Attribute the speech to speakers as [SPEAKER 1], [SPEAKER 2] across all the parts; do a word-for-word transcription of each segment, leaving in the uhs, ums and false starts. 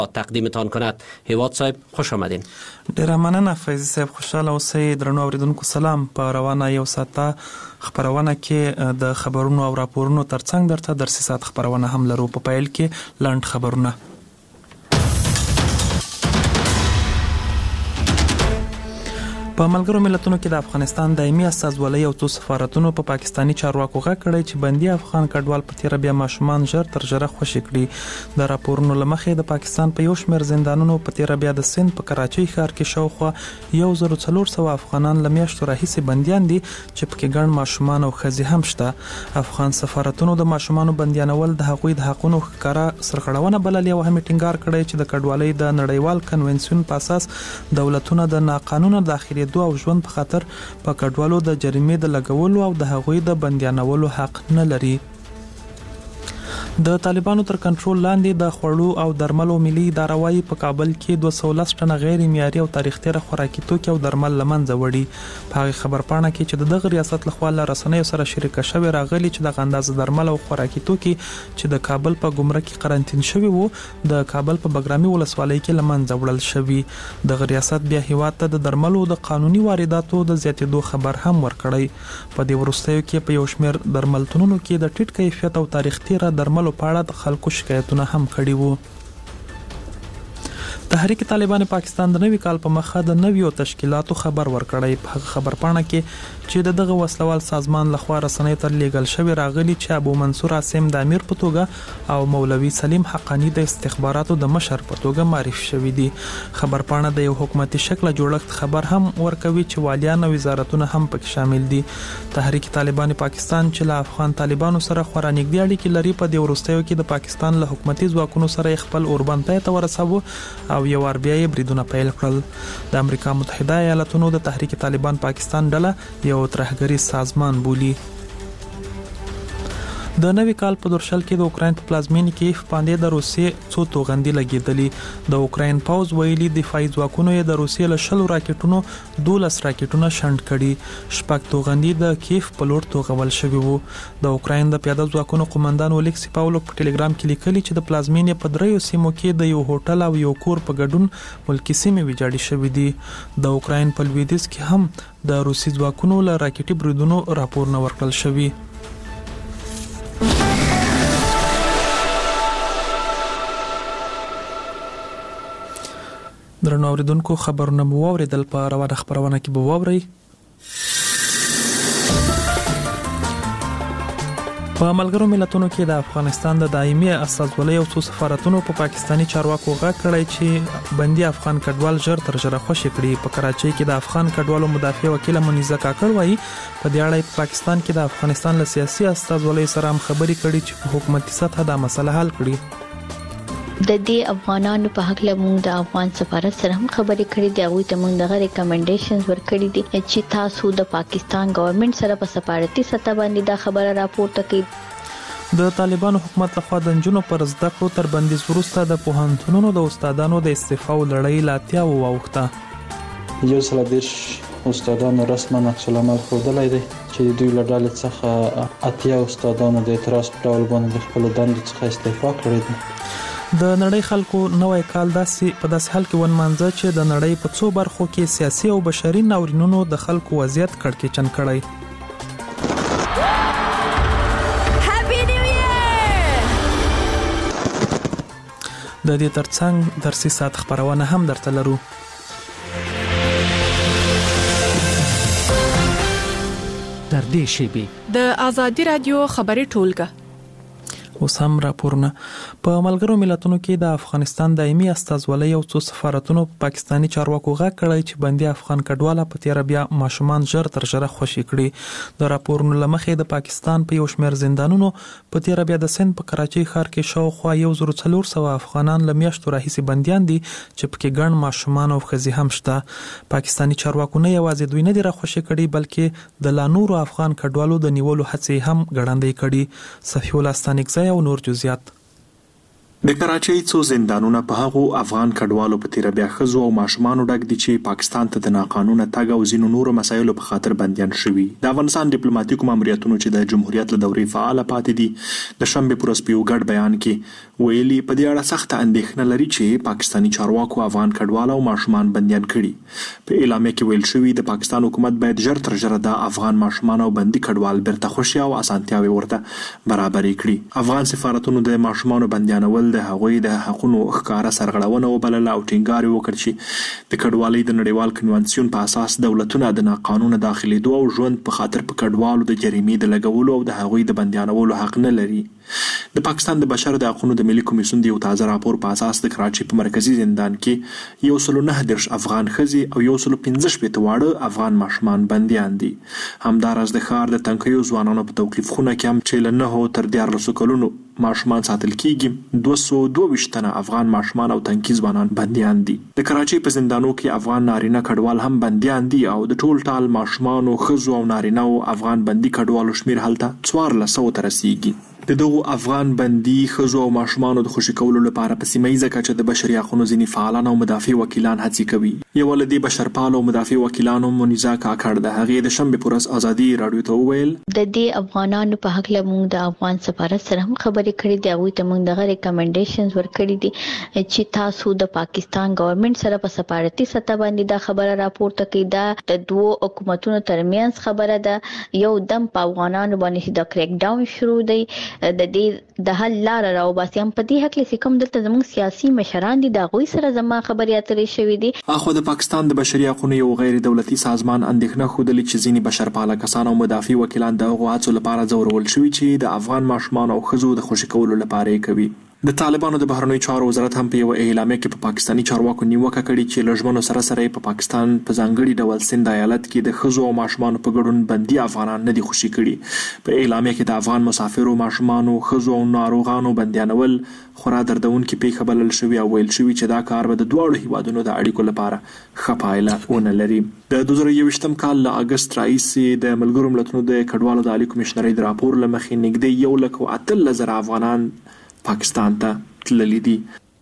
[SPEAKER 1] تقدیمتان کند. هیواد صاحب خوش آمدین.
[SPEAKER 2] ډیره مننه فیضی صاحب، خوشاله اوسئ. درنو اوریدونکو سلام. په روانه یو ساعته خبرونه کې د خبرونو او راپورونو ترڅنګ درته درسي ساعت خبرونه هم لرو. په پیل کې لاند خبرونه. په ملګرو ملتونو کې د افغانستان دایمي استازولۍ او څو سفارتونو په پاکستانی چارواکو غږ کړی چې بندي افغان کډوال په تیر بیا ماشومان ژر تر ژره خوشي کړي. د راپورونو لمخې د پاکستان په یو شمېر زندانونو په تیر بیا د سند په کراچۍ ښار کې شاوخوا یو زر څلور سوه افغانان له میاشتو راهیسې بندیان دي چې پکې ګڼ ماشومان او ښځې هم شته. افغان سفارتونو د ماشومانو بندیانول د هغوی د حقونو ښکاره سرغړونه بللې او هم ټینګار کړی چې د کډوالۍ د نړیوال کنونسیون په اساس دولتونه د ناقانونه داخلي دو او ژوند په خاطر په کډوالو د جریمې د لګولو او د هغوی د بندیانولو حق نه لري. د طالبانو تر کنټرول لاندې د خوړو او درملو ملي اداره وايي په کابل کې دوه سوه لس ټنه غیر معیاري او تاریخ تیره خوراکي توکي او درمل له منځه وړي. په هغې خبرپاڼه کې چې د دغه ریاست لخوا له رسنیو سره شریکه شوې راغلي چې دغه اندازه درمل او خوراکي توکي چې د کابل په ګمرک کې قرنطین شوي وو د کابل په بګرامي ولسوالۍ کې له منځه وړل شوي. دغه ریاست بیا هیواد ته د درملو د قانوني وارداتو د زیاتېدو خبر هم ورکړی. په دې وروستیو کې په یو شمېر درملتونونو کې د ټیټ کیفیت او تاریخ تیره درملو په اړه د خلکو شکایتونه هم کړي وو. تحریک طالبان پاکستان د نوي کال په مخه د نویو تشکیلاتو خبر ورکړی. په هغه خبرپاڼه کې چې د دغه وسلوال سازمان لخوا رسنیو ته لیږل شوی راغلی چې ابو منصور عاصم د امیر په توګه او مولوي سلیم حقانی د استخباراتو د مشر په توګه معرفي شوي دي. خبرپاڼه د یو حکومتي شکل جوړښت خبر هم ورکوي چې والیان او وزارتونه هم پکې شامل دي. تحریک طالبان پاکستان چې له افغان طالبانو سره خورا نږدې اړیکې لري په دې وروستیو کې د پاکستان له حکومتي ځواکونو سره خپل اوربند پای ته ورساوه او یو ار بیا یې بریدونه پیل کړل. د امریکا متحده ایالاتونو د تحریک طالبان پاکستان ډله یو ترهګریز سازمان بولي. د نوي کال په درشل کې د اوکراین په پلازمینې کې باندې د روسیې څو توغندي لګېدلې. د اوکراین پوز ویلي دفاعي ځواکونو یې د روسیې له شلو راکټونو دولس راکټونه شنډ کړي. شپږ توغندي د کیف په لور توغول شوي وو. د اوکراین د پیاده ځواکونو قومندان اولیکسی پاولو په ټلګرام کې لیکلي چې د پلازمینې په دریو سیمو کې د یو هوټل او یو کور په ګډون ملکي سیمې ویجاړې شوې دي. د اوکراین په لویدیځ کې هم د روسي ځواکونو له راکټي بریدونو راپورونه ورکړل شوي. درنو اوریدونکو خبرونه مو واوریدل. په روانه خبرونه کې به واورئ. په ملګرو ملتونو کې د افغانستان د دایمي استازولۍ او څو سفارتونو په پاکستانی چارواکو غږ کړی چې بندي افغان کډوال ژر تر ژره خوشي کړي. په کراچۍ کې د افغان کډوالو مدافع وکیل منیزه کاکړ وایي په دې اړه په پاکستان کې د افغانستان له سیاسي استازولۍ سره هم خبرې کړي چې په حکومتي سطح دا مسله حل کړي.
[SPEAKER 3] د دې افغانانو په حق له موږ د افغان سفارت سره هم خبرې کړې دي. هغه ته موږ دغه ریکمنډیشنز ورکړي دي چې تاسو د پاکستان ګورنمنت سره په سفارتي سطح باندې دا خبره راپورته کړئ.
[SPEAKER 2] د طالبانو حکومت لخوا د نجونو پر زده کړو تر بندیز وروسته د پوهنتونونو د استادانو د استعفاء لړۍ لا تیاو واوښته.
[SPEAKER 4] یو سل دیش استادانو رسما عکس العمل ښودلی دی چې دوی له ډلې څخه اتیا استادانو د اعتراض په ډول باندې د خپلو دندو څخه استعفا کړې ده.
[SPEAKER 2] د نړۍ خلکو نوی کال داسې په داسې حال کې ونمانځه چې د نړۍ په څو برخو کې سیاسي او بشري ناورینونو د خلکو وضعیت کړکېچن کړی. د دې ترڅنګ درسي ساعت خبرونه هم درته لرو.
[SPEAKER 1] در دې شیبې
[SPEAKER 5] د آزادي رادیو خبري ټولګه
[SPEAKER 2] اوس هم راپورونه. په ملګرو ملتونو کې د افغانستان دایمي استازولۍ او څو سفارتونو په پاکستانی چارواکو غږ کړی چې بندي افغان کډواله په تیر بیا ماشومان ژر تر ژره خوشي کړي. د راپورونو لمخې د پاکستان په یو شمېر زندانونو په تیر بیا د سند په کراچۍ ښار کې شاوخوا یو زر څلور سوه افغانان له میاشتو راهیسې بندیان دي چې پکې ګڼ ماشومان او ښځې هم شته. پاکستانی چارواکو نه یوازې دوی نه دي راخوشي کړي بلکې د لا نورو افغان کډوالو د نیولو هڅې هم ګړندۍ کړي. صفی الله ستانکزی او نور جزئیات.
[SPEAKER 6] د کراچۍ څو زندانونه په هغو افغان کډوالو په تیر بیا ښځو او ماشومانو ډک دي چې پاکستان ته د ناقانونه تګ او ځینو نورو مسایلو په خاطر بندیان شوي. د افغانستان ډیپلوماټیکو ماموریتونو چې د جمهوریت له دورې فعال پاتې دي د شنبې په ورځ په یو ګډ بیان کې ویلي په دې اړه سخته اندېښنه لري چې پاکستاني چارواکو افغان کډوال او ماشومان بندیان کړي. په اعلامیه کې ویل شوي د پاکستان حکومت باید ژر تر ژره د افغان ماشومان او بندي کډوال بیرته خوشي او اسانتیاوې ورته برابرې کړي. افغان سفارتونو د ماشومانو بندیانول د هغوی د حقونو ښکاره سرغړونه وبلله او ټینګار یې وکړ چې د کډوالۍ د نړیوال کنوانسیون په اساس دولتونه د ناقانونه داخلېدو او ژوند په خاطر په کډوالو د جریمې د لګولو او د هغوی د بندیانولو حق نه لري. د پاکستان د بشر د حقونو د ملي کمیسیون د یو تازه راپور په اساس د کراچۍ په مرکزي زندان کې یو سلو نه دېرش افغان ښځې او یو سلو پنځه شپېته واړه افغان ماشومان بندیان دي. همداراز د ښار د تنکیو ځوانانو په توقیف خونه کې هم چې له نهو تر دیارلسو کلونو ماشومان ساتل کیږي دوه سوه دوه ویشت تنه افغان ماشومان او تنکي ځوانان بندیان دي. د کراچۍ په زندانو کې افغان نارینه کډوال هم بندیان دي او د ټول ټال ماشومانو ښځو او نارینه او افغان بندي کډوالو شمیر هلته څوارلس سوو ته رسیږي. د دغو افغان بندي ښځو او ماشومانو د خوشي کولو لپاره په سیمه ییزه کچه د بشري حقونو ځینې فعالان او مدافع وکیلان هڅې کوي. یوه له دې بشرپالو او مدافع وکیلانو منیزا کاکړ د هغې د شنبې په ورځ ازادي راډیو ته وویل
[SPEAKER 3] د دې افغانانو په هکله موږ د افغان سفارت سره هم خبرې کړې دي. هغوی ته موږ دغه ریکمنډیشنز ورکړي دي چې تاسو د پاکستان ګورنمنت سره په سفارتي سطح باندې دا خبره راپورته کړئ. دا د دوو حکومتونو ترمنځ خبره ده. یو دم په افغانانو باندې د کریک ډاون شروع دی د دې د حل لار راوباسي. هم په دې حق لسی کوم دلته زموږ سیاسي مشران دي د هغوی سره زما خبرې اترې شوې دي.
[SPEAKER 6] اخو د پاکستان د بشري حقونو یو غیر دولتي سازمان اندېښنه ښودلې چې ځینې بشرپاله کسان او مدافع وکیلان د هغو هڅو لپاره ځورول شوي چې د افغان ماشومان او ښځو د خوشي کولو لپاره یې کوي. د طالبانو د بهرنیو چارو وزارت هم په یو اعلامیه کې په پاکستاني چارواکو نیوکه کړې چې له ژمنو سره سره په پاکستان په ځانګړي ډول سند ایالت کې د ښځو او ماشومانو په ګډون بندي افغانان نه دي خوشي کړي. په اعلامیه کې د افغان مسافرو ماشومانو ښځو او ناروغانو بندیانول خورا دردونکې پیښه بلل شوې او ویل شوي چې دا کار به د دواړو هیوادونو د اړیکو لپاره ښه پایله ونه لري. د دوه زره یوویشتم کال له اګست راهیسې د ملګرو ملتونو د کډوالو د عالي کمیشنرۍ د راپور له مخې نږدې یو لک او اتلس زره افغانان پاکستان ته تللي دي.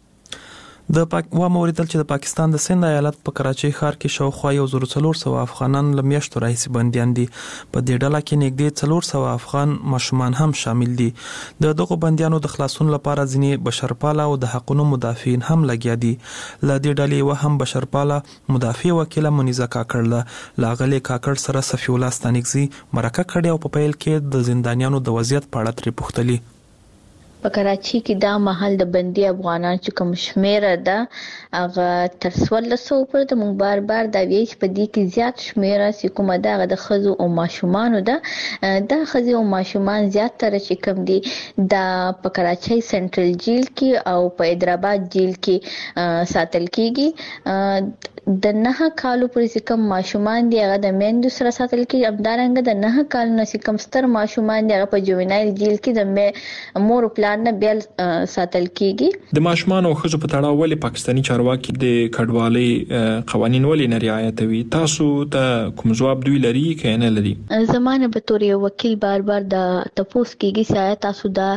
[SPEAKER 2] د پاک و موریدل چې د پاکستان د سند ایالت په کراچۍ ښار کې شاوخوا یو زر څلور سوه افغانان له میاشتو راهیسې بندیان دي. په دې ډله کې نږدې څلور سوه افغان ماشومان هم شامل دي. د دغو بندیانو د خلاصون لپاره ځینې بشرپاله او د حقونو مدافعین هم لګیا دي. له دې ډلې یوه هم بشرپاله مدافع وکیله منیزا کاکړ ده. له هغې کاکړ سره صفي الله ستانکزي مرکه کړې او په پیل کې د زندانیانو د وضعیت په اړه ترې پوښتلي.
[SPEAKER 3] په کراچۍ کې دا محل د بندي افغانان چې کوم شمیره ده هغه تر څوارلس سوو پورې ده. موږ بار بار دا وایي چې په دې کې زیات شمیره چې کومه ده هغه د ښځو او ماشومانو ده. دا ښځې او ماشومان زیاتره چې کوم دي دا په کراچۍ سنټرل جیل کې او په حیدرآباد جیل کې ساتل کیږي. د نه کالو پورې کوم ماشومان دي هغه د میندو سره ساتل کیږي. همدارنګه د نه کالو نه کوم ستر ماشومان دي هغه په جوینایل جیل کې د مور او نه بیل ساتل کیږي.
[SPEAKER 6] د ماشومان او ښځو په تړاو ولې پاکستاني چارواکي د کډوالۍ قوانین ولې نه رعایتوي؟ تاسو ته کوم ځواب دوی لري که نه لري؟
[SPEAKER 3] زمانه به تور یو وکیل بار بار د تپوس کیږي چې تاسو دا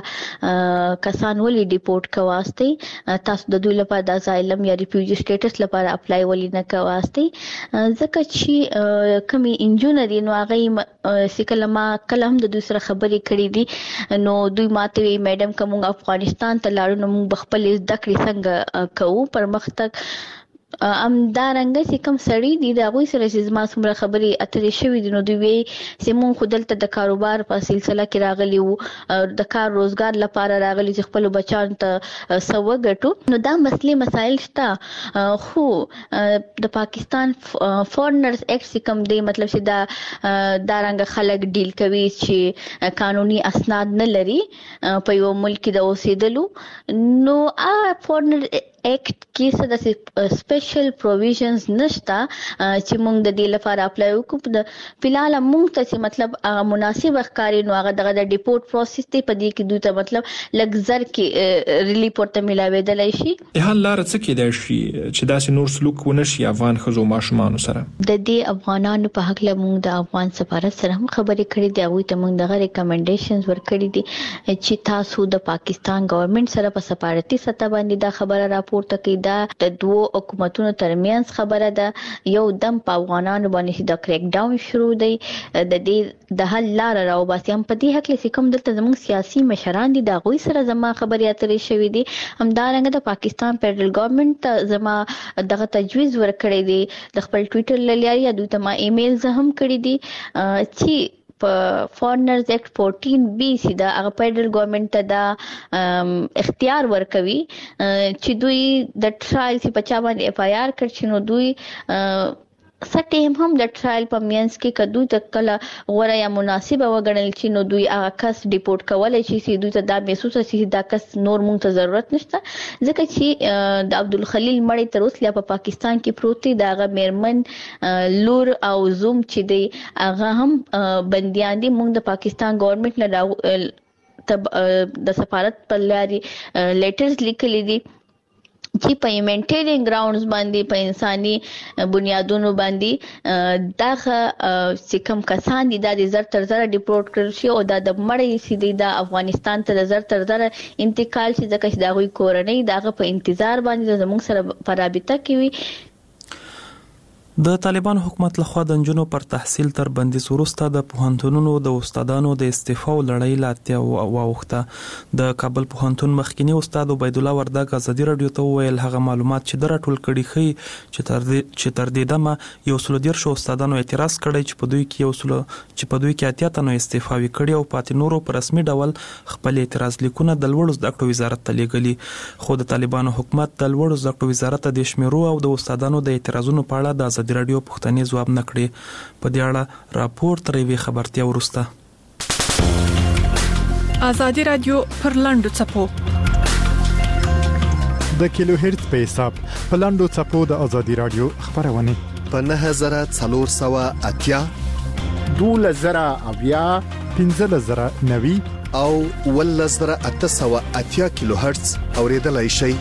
[SPEAKER 3] کسان ولې ډیپورټ کواستی، تاسو د دوی لپاره د اسایلم یا ریفیوجی سټیټس لپاره اپلای ولې نه کواستی. ځکه چې کمی انجونه دي نو هغه سکلما کلم د دوی سره خبرې کړې دي نو دوی ماته وی میډم کوم افغانستان ته لاړو نو موږ خپل زده کړې څنګه کوو پرمختګ. ام دا رنګ چې کوم سړی دی دا غوي سره چې زما څومره خبرې اترې شوې دي نو دوی وی چې مونږ خودلته د کاروبار په سلسله کې راغلی وو د کار روزګار لپاره راغلی چې خپل بچان ته سو غټو. نو دا مسلې مسایل شته خو د پاکستان فورنرز ایکټ کوم دی مطلب چې دا دا رنګ خلک ډیل کوي چې قانوني اسناد نه لري په یو ملک د اوسېدلو. نو ا فورنر ایکټ کې څه د سپیشل پروویژنز نشته چې موږ د دې لپاره اپلای وکړو. د فلحال موږ ته چې مطلب هغه مناسب ښکاري نو هغه دغه د ډیپورټ پروسس دی په دې کې دوی ته مطلب لږ زر کې ریلیف ورته ملاوېدلی شي.
[SPEAKER 6] د حل لاره څه کېدای شي چې داسې نور سلوک ونه شي افغان ښځو ماشومانو سره؟
[SPEAKER 3] د دې افغانانو په هکله موږ د افغان سفارت سره هم خبرې کړې دي. هغوی ته موږ دغه ریکمنډیشنز ورکړي دي چې تاسو د پاکستان ګورنمنت سره په سفارتي سطح باندې دا خبره راپورته پورته کړي دا د دوه حکومتونو ترمنځ خبره ده یو دم په افغانانو باندې د کریک ډاون شروع دی د دې د حل لار راو باسي هم په دې حق لسی کوم دلته زموږ سیاسي مشران دي دا غوي سره زما خبرې اترې شوې دي همدارنګه د پاکستان فدرل ګورنمنت زما دغه تجویز ورکړی دی د خپل ټوئیټر لاري یا دوی ته ما ایمیل زه هم کړی دي چې په فورنرز ایکټ فورټین بی سي دا هغه فدرل ګورنمنت ته دا اختیار ورکوي چې دوی د ټرایل چې په چا باندې اف آی آر کړي نو دوی سټیم هم د ټرایل په مینس کې کدو تکله غوړه یا مناسبه وګڼل چې نو دوی هغه کس ډیپورټ کولای شي چې دوی ته دا محسوس شي چې دا کس نور مونږ ته ضرورت نشته ځکه چې د عبدالخلیل مړی تر اوسه په پاکستان کې پروت دی دا غ میرمن لور او زوم چې دی هغه هم بنديان دي مونږ د پاکستان ګورنمنت نه د سفارت په لاري لیټرز لیکلي دي چې په هیومانیټیرین ګراوندز باندې په انساني بنیادونو باندې دغه چې کوم کسان دي د زر تر زر ډیپورټ کړل شي او د مړی سي د افغانستان ته زر تر زر انتقال شي ځکه چې دا غوي کورنۍ دغه په انتظار باندې زموږ سره په رابطه کې وي
[SPEAKER 2] د طالبان حکومت لخوا د نجونو پر تحصیل تر بندیز وروسته د پوهنتونونو د استادانو د استعفا لړۍ لاتیا واوښته د کابل پوهنتون مخکینی استاد عبید الله وردګ ازادي رادیو ته ویل هغه معلومات چې در ټول کړي خي چې تر دې چې تر دې دمه یو سل ډیر شو استادانو اعتراض کړی چې په دوی کې یو سل چې په دوی کې اتیا تنو استعفا وکړي او پاتې نورو پر رسمي ډول خپل اعتراض لیکونه د لوړو زده کړو وزارت ته لیږلي خو د طالبانو حکومت د لوړو زده کړو وزارت د شمیرو او د استادانو د اعتراضونو په اړه د ازادي رادیو پښتني ځواب نکړي په دې اړه راپور ترې وی خبرتیا ورسته
[SPEAKER 5] ازادي رادیو پر لاندو چپو
[SPEAKER 7] د کیلو هرتز په حساب په لاندو چپو د ازادي رادیو خبرونه
[SPEAKER 8] په نه هزار څلور سوه اتیا
[SPEAKER 7] دوله زره اویا پنځه زره نوي
[SPEAKER 8] او ول زره اته سوه اتیا کیلو هرتز اوریدلای شي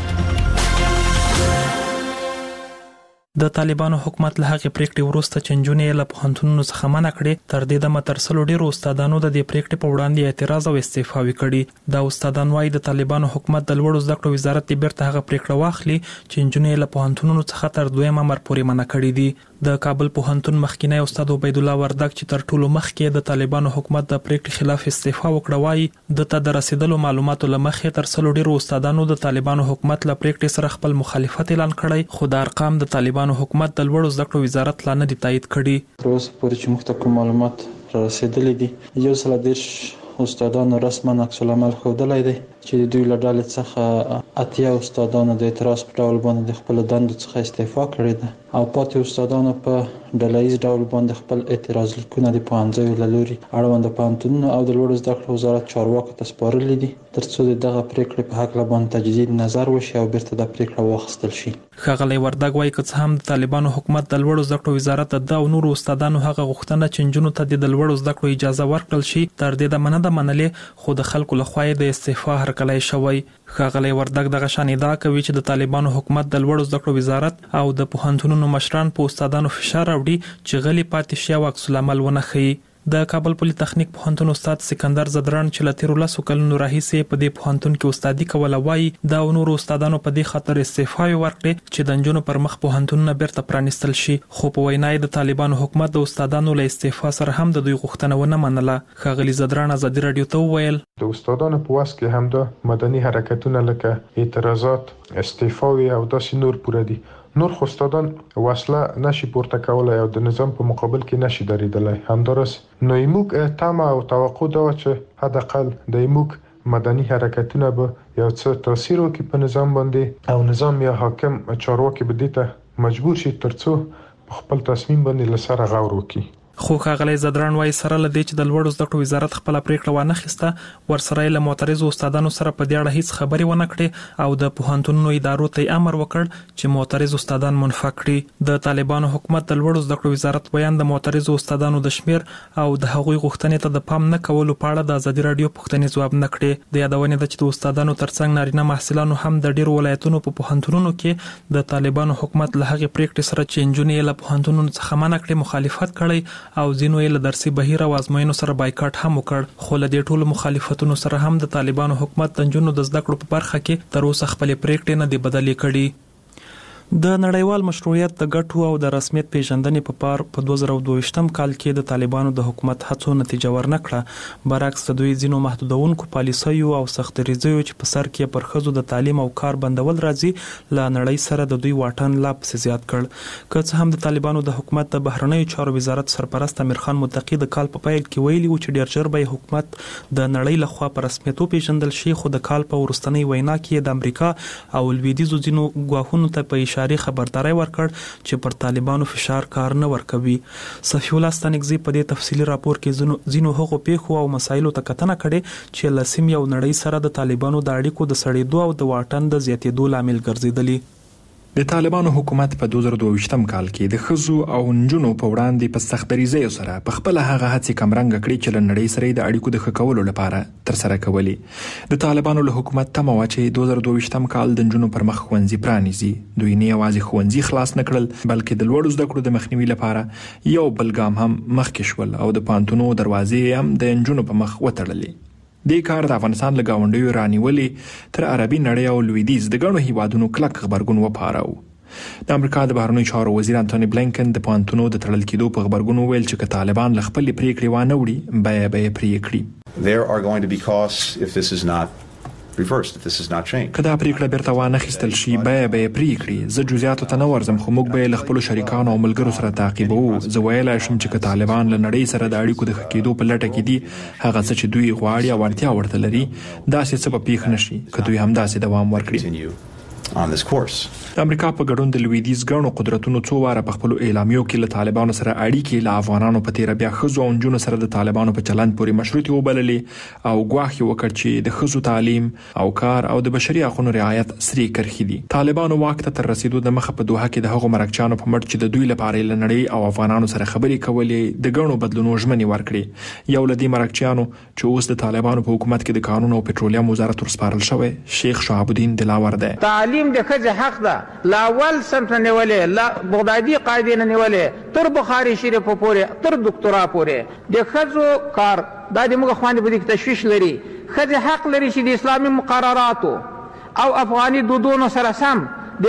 [SPEAKER 2] د طالبانو حکومت له هغې پریکړې وروسته چې نجونې له پوهنتونونو څخه منع کړې تر دې دمه تر سلو ډیرو استادانو د دې پریکړې په وړاندې اعتراض او استعفا وکړي دا استادان وايي د طالبانو حکومت د لوړو زده کړو وزارت دې بیرته هغه پریکړه واخلي چې نجونې له پوهنتونونو څخه تر دویم امر پورې منع کړي دي د کابل پوهنتون مخکینی استاد عبید الله وردګ چې تر ټولو مخکې د طالبانو حکومت د پریکړې خلاف استعفا وکړه وايي د ته د رسیدلو معلوماتو لمخې تر سلو ډیرو استادانو د طالبانو حکومت له پریکړې سره خپل مخالفت اعلان کړی خو د ارقام د طالبانو حکومت د لوړو زده کړو وزارت لا نه دی تایید کړي
[SPEAKER 4] تر اوسه پورې چې موږ ته کوم معلومات را رسیدلي دي یو سل دېرش استادانو رسما عکس العمل ښودلی دی چې د دوی له ډلې څخه اتیا استادانو د اعتراض په ډول باندې د خپلو دندو څخه استعفا کړې ده او پاتې استادانو په ډله ییز ډول باندې خپل اعتراض لیکونه د پوهنځیو له لوري اړونده پوهنتونونو او د لوړو زده کړو وزارت چارواکو ته سپارلي دي تر څو د دغه پریکړې په هکله باندې تجدید نظر وشي او بیرته دا پریکړه واخیستل شي
[SPEAKER 2] ښاغلی وردګ وایي که څه هم د طالبانو حکومت د لوړو زده کړو وزارت د او نورو استادانو هغه غوښتنه چې نجونو ته د لوړو زده کړو اجازه ورکړل شي تر دې دمه نه ده منلې خو د خلکو لخوا یې د استعفا هرکلی شوی ښاغلی وردګ دغه شان ادعا کوي چې د طالبانو حکومت د لوړو زده کړو وزارت او د پوهنتونونو مشران په استادانو فشار راوړي چې غلي پاتې شي او عکس العمل ونه ښیي د کابل پولی تخنیک پوهنتون استاد سکندر زدران چې له تیرو لسو کلونو راهیسې په دې پوهنتون کې استادي کوله وایي دا نورو استادانو په دې خاطر استعفا ورکړي چې د نجونو پر مخ پوهنتونونه بیرته پرانیستل شي خو په وینا د طالبانو حکومت د استادانو له استعفا سره هم د دوی غوښتنه ونه منله ښاغلي زدران ازادي رادیو ته وویل
[SPEAKER 9] د استادانو په واس کې هم د مدني حرکتونه لکه اعتراضات استعفاوي او داسې نور پوره دي نور خو استادان وسله نشي پورته کولای او د نظام په مقابل کې نشي درېدلی همدارس نو موږ تمه او توقع دا چې حداقل د موږ مدني حرکتونه به یو څه تاثیر وکړي په نظام باندې او نظام یا حاکم چارواکي به دې ته مجبور شي ترڅو په خپل تصمیم باندې لسره غور وکړي
[SPEAKER 2] خو ښاغلی زدران وايي سره له دې چې د لوړو زده کړو وزارت خپله پریکړه وانخیسته ورسره یې له معترضو استادانو سره په دې اړه هیڅ خبرې ونه کړې او د پوهنتونونو ادارو ته امر وکړ چې معترض استادان منفع کړي د طالبانو حکومت د لوړو زده کړو وزارت بیان د معترضو استادانو د شمیر او د هغوی غوښتنې ته د پام نه کولو په اړه د ازادي رادیو پوښتنې ځواب نه کړې د یادونې ده چې د استادانو ترڅنګ نارینه محصلانو هم د ډیرو ولایتونو په پوهنتونونو کې د طالبانو حکومت له هغې پریکړې سره چې نجونې یې له پوهنتونونو څخه منع کړې مخالفت کړی او ځینو یې له درسي بهیر او ازموینو سره بایکاټ هم وکړ، خو له دې ټولو مخالفتونو سره هم د طالبانو حکومت د نجونو د زده کړو په برخه کې تر اوسه خپلې پریکړې نه دي بدلې کړي. د نړیوال مشروعیت د ګټو او د رسمیت پیژندنې په پار په دوه زره دوه کال کې د طالبانو د حکومت هڅو نتیجه ورنکړه، برعکس د دوی ځینو محدودونکو پالیسیو او سختدریزیو چې په سر کې پر ښځو د تعلیم او کار بندول راځي له نړۍ سره د دوی واټن لا پسې زیات کړ. که څه هم د طالبانو د حکومت د بهرنیو چارو وزارت سرپرست امیر خان متقی د کال په پیل کې ویلي و چې ډیر ژر به حکومت د نړۍ لخوا په رسمیت وپیژندل شي، خو د کال په وروستنۍ وینا کې د امریکا او لویدیځو ځینو ګواښونو ته په خبرداري ورکړ چې پر طالبانو فشار کار نه ورکوي. صفی الله ستانکزی په دې تفصیلی راپور کې ځینو هغو پیښو او مسایلو ته کتنه کړې چې له سیمې او نړۍ سره د طالبانو د اړیکو د سړېدو او د واټن د زیاتېدو لامل ګرځېدلي.
[SPEAKER 6] د طالبانو حکومت په دوه زره دوه کال کې د ښځو او نجونو په وړاندې په سختدریزیو سره په خپل هغه هڅې کمرنګ کړې چې له نړۍ سره د اړیکو د ښه کولو لپاره ترسره کولې. د طالبانو له حکومت تمه وه چې دوه زره دوه کال د نجونو پر مخ ښوونځي پرانیزي. دوی نه یوازې ښوونځي خلاص نه کړل بلکې د لوړو زده کړو د مخنیوي لپاره یو بل ګام هم مخکې شول او د پوهنتونونو دروازې هم د نجونو په مخ وتړلې. دې کار د افغانستان له ګاونډیو رانیولې تر عربي نړۍ او لویدیځ د ګڼو هیوادونو کلک غبرګون وپاروه. د امریکا د بهرنیو چارو وزیر انټونی بلینکن د پوهنتونونو د تړل کېدو په غبرګون وویل چې که طالبان له خپلې پریکړې وانه وړي بیه به یې پرې کړي.
[SPEAKER 10] There are going to be costs if this is not reversed, if this is not changed.
[SPEAKER 6] که دا پریکړه بیرته وانخیستل شي بیه به یې پرې کړي. زه جزئیاتو ته نه ورځم خو موږ به یې له خپلو شریکانو او ملګرو سره تعقیبوو. زه ویلی شم چې که طالبان له نړۍ سره د اړیکو د ښه کېدو په لټه کې دي، هغه څه چې دوی غواړي او اړتیا ورته لري، داسې څه به پیښ نه شي که دوی همداسې دوام ورکړي.
[SPEAKER 10] On this course.
[SPEAKER 6] د امریکا په ګډون د لویدیځ ګڼو قدرتونو څو واره په خپلو اعلامیو کې له طالبانو سره اړیکې له افغانانو په تیره بیا ښځو او نجونو سره د طالبانو په چلند پورې مشروطې وبللې او ګواښ یې وکړ چې د ښځو تعلیم او کار او د بشري حقونو رعایت سرې کرښې دي. طالبانو واک ته تر رسیدو د مخه په دوحه کې د هغو مرکچیانو په مټ چې د دوی لپاره یې له نړۍ او افغانانو سره خبرې کولې د ګڼو بدلونو ژمنې ورکړې. یو له دې مرکچیانو چې اوس د طالبانو په حکومت کې د کانونو او پټرولیم وزارت ورسپارل شوی شیخ شهاب الدین دلاور دی.
[SPEAKER 11] تعلیم د ښځې حق ده، لاول سمت نیولې، لا بغدادي قاعده نه نیولې، تر بخاري شریف پورې، تر دکتورا پورې. د ښځو کار دا د موږ خوانې په دې کې تشویش لري. ښځې حق لري چې د اسلامي مقرراتو او افغاني دودونو سره سم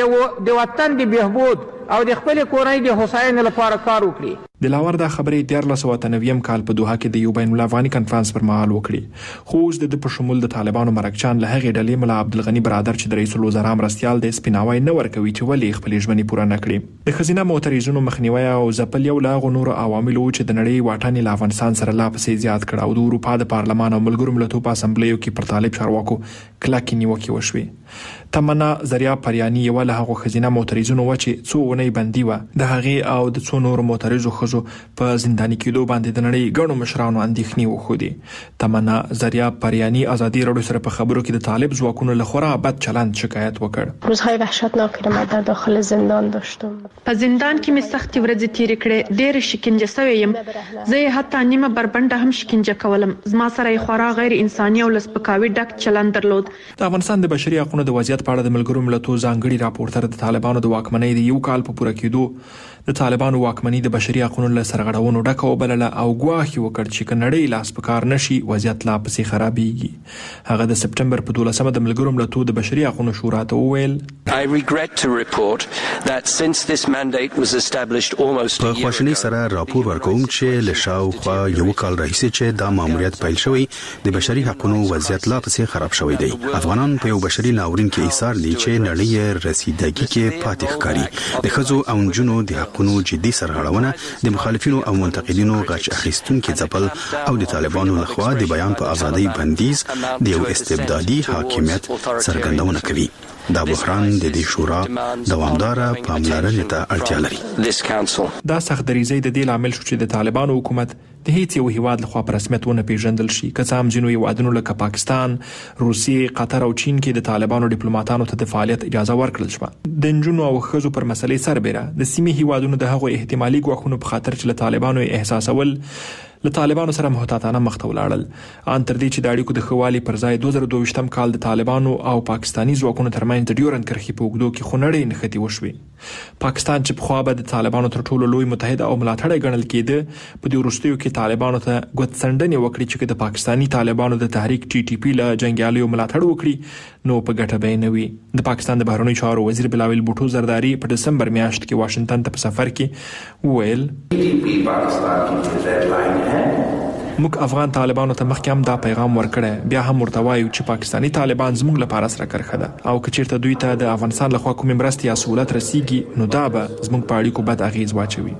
[SPEAKER 11] د وطن د بهبود او د خپل کورنۍ د هوساینې لپاره کار وکړي.
[SPEAKER 6] دلاور دا خبرې دیارلس سوه اته نوي کال په دوحه کې د یو بین الافغاني کنفرانس پر مهال وکړي. خو اوس د ده په شمول د طالبانو مرکچیان له هغې ډلې ملا عبدالغني برادر چې د رئیس الوزرا مرستیال دی سپیناوی نه ورکوي چې ولې خپلې ژمنې پوره نه کړي. د ښځینه معترضینو مخنیوی او ځپل یو له هغو نورو عواملو چې د نړۍ واټن یې له افغانستان سره لا پسې زیات کړ او د اروپا د پارلمان او ملګرو ملتونو په اسامبلیو کې پر طالب چارواکو کلکې نیوکې وشوې. تمنا زریاب پریانی یو له هغو ښځینه معترضینو وه چې څو اونۍ بندي وه. د هغې او د څو نورو معترضو ښځو په زنداني کېدو باندې د نړۍ ګڼو مشرانو اندېښنې وښودې. تمنا زریاب پریانی ازادي راډیو سره په خبرو کې د طالب ځواکونو له خورا بد چلند شکایت وکړ.
[SPEAKER 12] روزهای وحشتناکی را من در داخل زندان داشتم.
[SPEAKER 5] په زندان کې مې سختې ورځې تېرې کړې، ډېرې شکنجه سوې یم. زه یې حتی نیمه بربنډه هم شکنجه کولم. زما سره یې خورا غیر انساني او له سپکاوي ډک چلند درلود.
[SPEAKER 6] د افغانستان د بشري حقونو د وضعیت په اړه د ملګرو ملتونو ځانګړي راپورټر د طالبانو د واکمنۍ د یو کال په پوره کېدو د طالبانو واکمني د بشري حقونو له سرغړونو ډکه وبلله او ګواښ یې وکړ چې که نړۍ لاس په کار نشي وضعیت لا پسې خرابېږي. هغه د سپټمبر په دولسمه د ملګرو ملتونو د بشري حقونو شورا ته وویل
[SPEAKER 13] په خواشینۍ سره راپور ورکوم چې له شاوخوا یو کال راهیسې چې دا ماموریت پیل شوی د بشري حقونو وضعیت لا پسې خراب شوی دی. افغانان په یو بشري ناورین کې ایثار دي چې نړۍ رسیدګي کې پاتې ښکاري. د ښځو او نجونو د حقونو جدي سرغړونه، د مخالفینو او منتقدینو غچ اخیستونکي ځپل او د طالبانو لخوا د بیان په ازادۍ بندیز د یو استبدادي حاکمیت څرګندونه کوي. دا بحران د دې شورا دوامداره پاملرنې ته اړتیا لري.
[SPEAKER 6] دا سختدریزۍ د دې لامل شو چې د طالبانو حکومت د هیڅ یو هیواد لخوا په رسمیت ونه پیژندل شي. که څه هم ځینو هیوادونو لکه پاکستان، روسیې، قطر او چین کې د طالبانو ډیپلوماتانو ته د فعالیت اجازه ورکړل شوه. د نجونو او ښځو پر مسلې سربیره د سیمې هیوادونو د هغو احتمالي ګواښونو په خاطر چې له طالبانو احساسول له طالبانو سره محتاطانه مخ ته ولاړل. ان تر دې چې د اړیکو د ښه والي پر ځای دوه زره دوه کال د طالبانو او پاکستاني ځواکونو ترمنځ د ډیورند کرښې په اوږدو کې خونړۍ نښتې وشوې. پاکستان چې پخوا به د طالبانو تر ټولو لوی متحد او ملاتړی ګڼل کېده په دې وروستیو کې طالبانو ته ګوتڅنډنې وکړي چې د پاکستانی طالبانو د تحریک ټي ټي پی له جنګیالیو ملاتړ وکړي نو په ګټه به نه وي. د پاکستان د بهرنیو چارو وزیر بلاول بوټو زرداری په دسمبر میاشت کې واشنگټن ته په سفر کې وویل موږ افغان طالبانو ته مخکې هم دا پیغام ورکړی، بیا هم ورته وایو چې پاکستانی طالبان زموږ لپاره سره کرښه ده او که چیرته دوی ته د افغانستان لخوا کومې مرستې یا سهولت رسیږي نو دا به زموږ په اړیکو بد اغیز واچوي.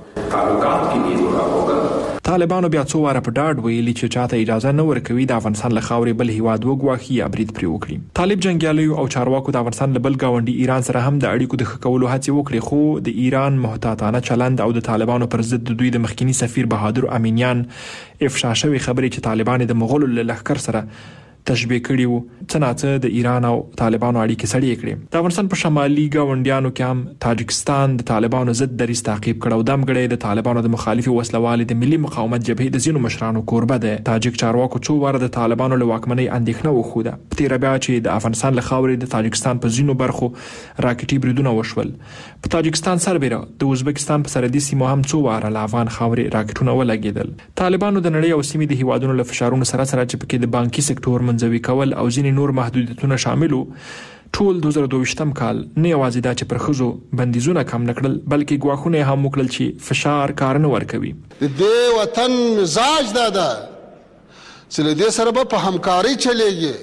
[SPEAKER 6] طالبانو بیا څو واره په ډاډ ویلي چې چاته اجازه نه ورکوي د افغانستان له خاورې بل هیواد وګواښي یا برید پرې وکړي. طالب جنګیالیو او چارواکو د افغانستان له بل ګاونډي ایران سره هم د اړیکو د ښه کولو هڅې وکړې، خو د ایران محتاطانه چلند او د طالبانو پر ضد د دوی د مخکنی سفیر بهادر امینیان افشا شوی خبرې چې طالبان د مغولو له لښکر سره تشبیه کړي وو څه ناڅه د ایران او طالبانو اړیکې سړې کړې. د افغانستان په شمالي ګاونډیانو کې هم تاجکستان د طالبانو ضد دریځ تعقیب کړ او دمګړی د طالبانو د مخالفي وسلوالې د ملي مقاومت جبهې د ځینو مشرانو کوربه ده. تاجک چارواکو څو واره د طالبانو له واکمنۍ اندېښنه وښوده. په تېره بیا چې د افغانستان له خاورې د تاجکستان په ځینو برخو راکټي بریدونه وشول. په تاجکستان سربېره د ازبکستان په سرحدي سیمو هم څو واره له افغان خاورې راکټونه ولګېدل. طالبانو د نړۍ او سیمې د هیوادونو له فشارونو سره سره چې پکې د بانکي سکتور منځوي کول او ځینې نور محدودیتونه شامل وو، ټول دوه زره دوه کال نه یوازې دا چې پر ښځو بندیزونه کم نه کړل بلکې ګواښونه هم وکړل چې فشار کار نه ورکوي.
[SPEAKER 14] د دې وطن مزاج دا ده چې له دې سره به په همکاري چلیږي،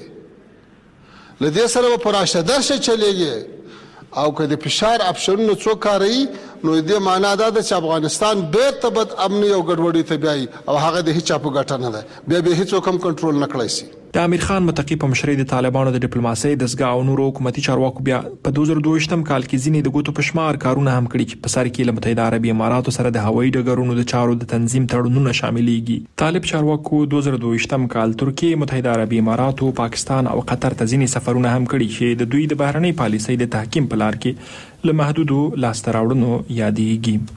[SPEAKER 14] له دې سره به په راشدرشه چلیږي او که د فشار اپشنونه څوک کاروي نو دې معنا دا ده چې افغانستان بیرته بد امني او ګډوډۍ ته بیایي او هغه د هیچا په ګټه نه ده، بیا به هیڅوک هم کنټرول نه کړی شي.
[SPEAKER 6] د امیر خان متقي په مشرۍ د طالبانو د ډیپلوماسۍ دستګاه او نورو حکومتي چارواکو بیا په دوه زره دوه کال کې ځینې د ګوتو په شمار کارونه هم کړي چې په سر کې له متحده عربي اماراتو سره د هوایي ډګرونو د چارو د تنظیم تړونونه شاملېږي. طالب چارواکو دوه زره دوه کال ترکیه، متحده عربي اماراتو، پاکستان او قطر ته ځینې سفرونه هم کړي چې د دوی د بهرنۍ پالیسۍ د تحکیم په لار کې له محدودو لاسته راوړنو یادېږي.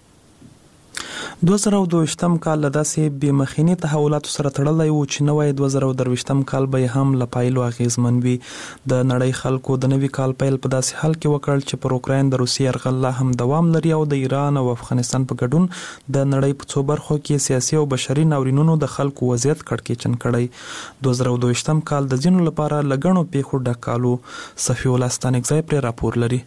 [SPEAKER 2] دوه زره دوه کال له داسې بې مخینې تحولاتو سره تړلی و چې نوی دوه زره درویشتم کال به هم له پایلو اغیزمن وي. د نړۍ خلکو د نوي کال پیل په داسې حال کې وکړل چې پر اوکراین د روسیې یرغل لا هم دوام لري او د ایران او افغانستان په ګډون د نړۍ په څو برخو کې سیاسي او بشري ناورینونو د خلکو وضعیت کړکېچن کړی. دوه زره دوه کال د ځینو لپاره له ګڼو پیښو ډک کال و. صفي الله ستانکزی پرې راپور لري.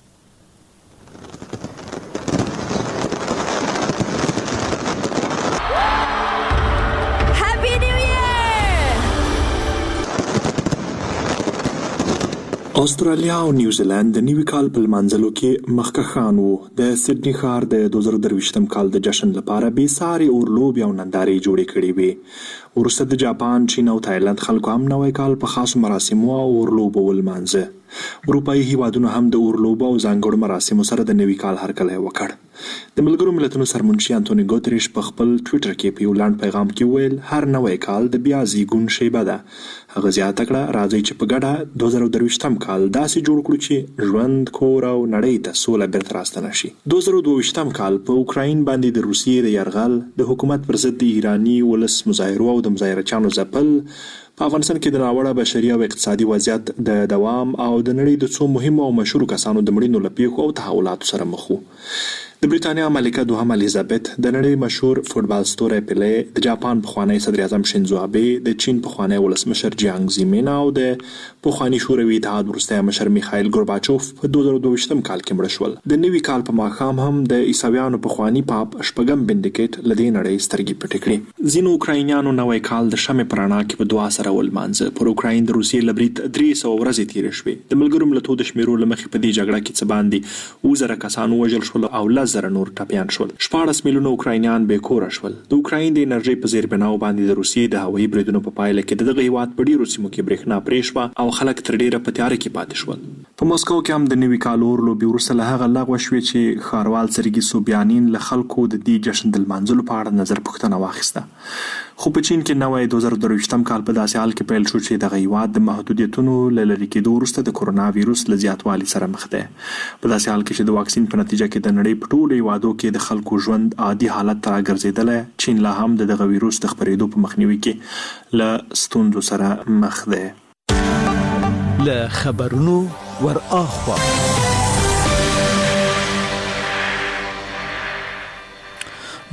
[SPEAKER 6] استرالیا او نیوزیلند د نوي کال په لمانځلو کې مخکښان وو. د سډني ښار د دوه زره درویشتم کال د جشن لپاره بې ساري اورلوبې او نندارې جوړې کړې وې. وروسته د جاپان، چین او تایلند خلکو هم نوی کال په خاصو مراسمو او اورلوبو ولمانځه. اروپایي هیوادونو هم د اورلوبو او ځانګړو مراسمو سره د نوي کال هرکلی وکړ. د ملګرو ملتونو سرمنشي انټوني ګوتریش په خپل ټویټر کې په یو لنډ پیغام کې ویل هر نوی کال د بیا زیږون شیبه ده. هغه زیاته کړه راځئ چې په ګډه دوه زره درویشتم کال داسې جوړ کړو چې ژوند، کور او نړۍ ته سوله بیرته راستنه شي. دوه زره دوه کال په اوکراین باندې د روسیې د یرغل، د حکومت پر ضد د ایراني ولس مظاهرو او د مظاهرچیانو ځپل، په افغانستان کې د ناوړه بشري او اقتصادي وضعیت د دوام او د نړۍ د څو مهمو او مشهورو کسانو د مړینو له پیښو او تحولاتو سره مخ وو. د بریتانیا ملکه دوهم الیزابت، د نړۍ مشهور فوټبال ستوری پیله، د جاپان پخوانی صدر اعظم شینزو آبه، د چین پخوانی ولسمشر جیانګ زیمین او د پخوانی شوروي اتحاد وروستی مشر میخایل ګورباچوف په دوه زره دوه کال کې مړه شول. د نوي کال په ماښام هم د عیسویانو پخوانی پاپ شپږم بندیکټ له دې نړۍ سترګې پټې کړې. ځینو اوکراینیانو نوی کال د شمعې په رڼا کې په دعا سره ولمانځه. پر اوکراین د روسیې له برید درې سوه ورځې تېرې شوې. د ملګرو ملتونو د شمیرو له مخې په دې جګړه کې څه باندې اووه زره کسان ووژل شول او لس زره نور ټپیان شول. شپاړس میلیونه اوکراینیان بې کوره شول. د اوکراین د انرژۍ په زیربناو باندې د روسیې د هوایي بریدونو په پایله کې د دغه هیواد په ډیرو سیمو کې برېښنا پرې شوه او خلک تر ډیره په تیاره کې پاتې شول. په مسکو کې هم د نوي کال اورلوبې وروسته له هغه لغوه شوې چې ښاروال سرګي سوبیانین له خلکو د دې جشن د لمانځلو په اړه نظر پوښتنه واخیسته. خو په چین کې نوی دوه زره درویشتم کال په داسې حال کې پیل شو چې دغه هیواد د محدودیتونو له لرې کېدو وروسته د کرونا ویروس له زیاتوالي سره مخ دی. په داسې حال کې چې د واکسین په نتیجه کې د نړۍ په ټولو هیوادو کې د خلکو ژوند عادي حالت ته راګرځېدلی، چین لا هم د دغه ویروس د خپرېدو په مخنیوي کې له ستونزو سره مخ دی.
[SPEAKER 15] له خبرونو ور اخوا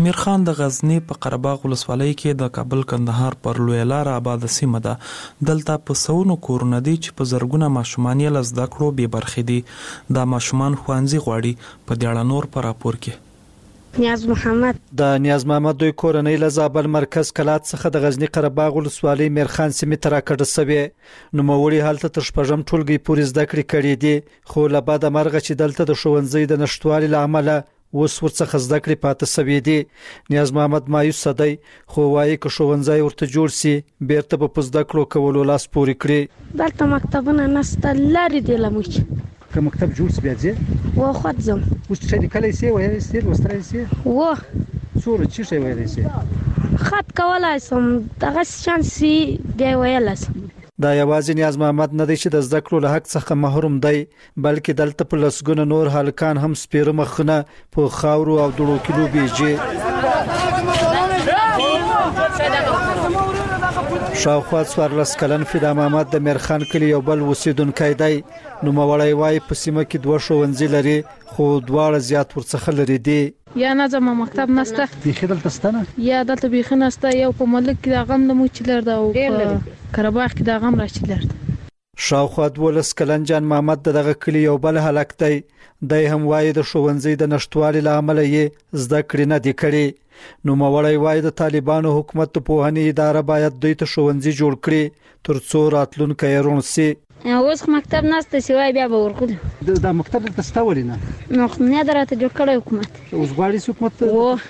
[SPEAKER 2] میرخان د غزنی په قرهباغ ولسوالۍ کې د کابل کندهار پر لوی لار آباد سیمه ده. دلته په سونو کورونه دي چې په زرګونه ماشومان یې له زده کړو بې برخې دي. دا ماشومان ښوونځي غواړي. په دې اړه نور په راپور کې
[SPEAKER 15] نیاز محمد
[SPEAKER 16] د نیاز محمد دوی کورنۍ له زابل مرکز کلات څخه د غزنی قرهباغ ولسوالۍ میرخان سیمې ته راکډه سوې. نوموړي هلته تر شپږم ټولګي پورې زده کړې کړې دي، خو له بعده مرغه چې دلته د ښوونځي د نشټوالي له امله اوس ورڅخه زده کړې پاتې سوې دي. نیاز محمد مایوس دی، خو وایي که ښوونځی ورته جوړ سي بیرته به په زده کړو کولو لاس پورې کړي.
[SPEAKER 15] دلته مکتبونه نشته، لرې دي له موږ.
[SPEAKER 17] که مکتب جوړ سي بیا ځې؟
[SPEAKER 15] و خود ځم.
[SPEAKER 17] اوس څه لیکلی سي، ویلی سي، لوستلی سي؟
[SPEAKER 15] و
[SPEAKER 17] څومره څه شی ویلی سي؟
[SPEAKER 15] خط کولی سم، دغسې شیان سي بیا ویلی سم.
[SPEAKER 16] دا یوازې نیاز محمد نه دی چې د زده کړو له حق څخه محروم دی، بلکې دلته په لسګونه نور هلکان هم سپیره مخونه په خاورو او دوړو کې لوبیږي. شاوخوا څوارلس کلن فدا محمد د میرخان کلي یو بل اوسیدونکی دی. نوموړی وایي په سیمه کې دوه ښوونځي لري، خو دواړه زیات ورڅخه لرې دي.
[SPEAKER 18] یا نه ځم مکتب نشته،
[SPEAKER 17] بیخي دلته شته نه؟
[SPEAKER 18] یا دلته بیخي نشته. یو په ملک کې د غم د مو چې لر ده او په قرهباغ کې د غم را چې لر ده.
[SPEAKER 16] شاوخوا دولس کلن جان محمد دغه کلي یو بل هلک دی. دی هم وایي د ښوونځي د نشټوالي له امله یې زده کړې نه دي کړې. نوموړی وایي د طالبانو حکومت د پوهنې اداره باید دوی ته ښوونځي جوړ کړي تر څو راتلونکی یې روڼ سي.
[SPEAKER 15] اوس مکتب نشته سوای بیا به ورکړو.
[SPEAKER 17] دا مکتب دلته شته ولې نه؟
[SPEAKER 15] نو خو نه راته جوړ کړی حکومت.
[SPEAKER 17] اوس غواړي چې حکومت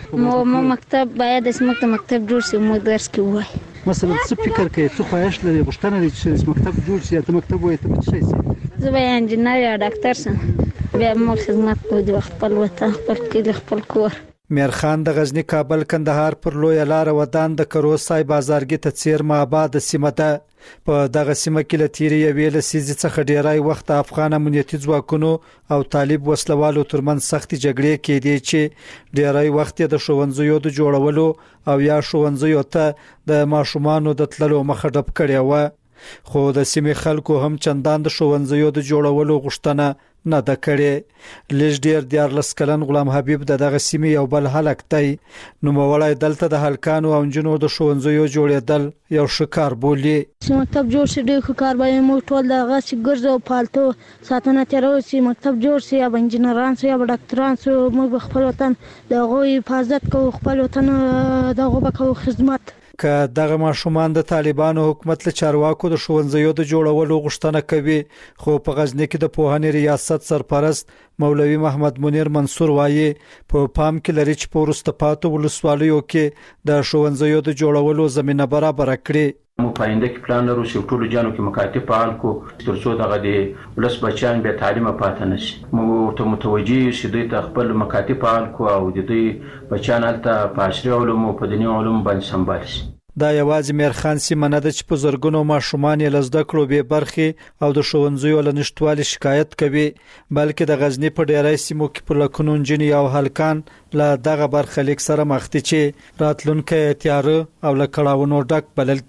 [SPEAKER 15] و مو مکتب باید اسمه مکتب جوړ شي، مو درس کې وای.
[SPEAKER 17] مثلا څه فکر کوي، څه خواهش لري، غوښتنه لري چې مکتب جوړ شي، ته مکتب وایې ته څه شي؟
[SPEAKER 15] زه به انجینر یا ډاکټر شم، بیا مو خدمت کوو د خپل وطن، خپل کلی، خپل کور.
[SPEAKER 16] میرخان د غزنی کابل کندهار پر لوی لار ودان د کروسای بازارګي ته څیرمه آباد سیمه ده. په دغه سیمه کې له تیرې یوې لسیزې څخه ډیری وخت افغان امنیتي ځواکونو او طالب وسلوالو ترمنځ سختې جګړې کېدې چې ډیری وخت د ښوونځیو د جوړولو او یا ښوونځیو ته د ماشومانو د تللو مخه ډب کړې وه. خو د سیمې خلکو هم چندان د ښوونځیو د جوړولو غوښتنه نه ده کړې. لږ ډیر دیارلس کلن غلام حبیب د دغه سیمې یو بل هلک دی. نوموړی دلته د هلکانو او نجونو د ښوونځیو جوړېدل یو ښه کار بولي.
[SPEAKER 15] چې مکتب جوړ شي ډېر ښه کار به موږ ټول دغه چې ګرځو پالتو ساتنه تېرو شي، مکتب جوړ شي، یا به انجینران شي یا به ډاکټران شي، موږ به خپل وطن د هغوی حفاظت کوو، خپل وطن د هغو به کوو خدمت.
[SPEAKER 16] که دغه ماشومان د طالبانو حکومت له چارواکو د ښوونځیو د جوړولو غوښتنه کوي، خو په غزنی کې د پوهنې ریاست سرپرست مولوي محمد منیر منصور وایي په پام کې لري چې په وروسته پاتې ولسوالیو کې د ښوونځیو د جوړولو زمینه برابر کړي.
[SPEAKER 19] مو پاینده کې پلان لرو چې ټولو جانو کې مکاتب فعال کو تر څو دغه د ولس بچیان به تعلیم پاتې نشي. مو ته متوجي شي دوی ته خپل مکاتب فعال کو او د دوی بچیان هلته په عصري علومو په دیني علومو باندې سمبال شي.
[SPEAKER 16] دا یوازې میرخان سیمه نه ده چې په زرګونو ماشومان یې له زده کړو بې برخې او د ښوونځیو له نشتوالي شکایت کوي، بلکې د غزنی په ډیری سیمو کې په لکونو نجونې او هلکان له دغه برخلیک سره مخ دي چې راتلونکی تیاره او له کړاوونو ډک بلل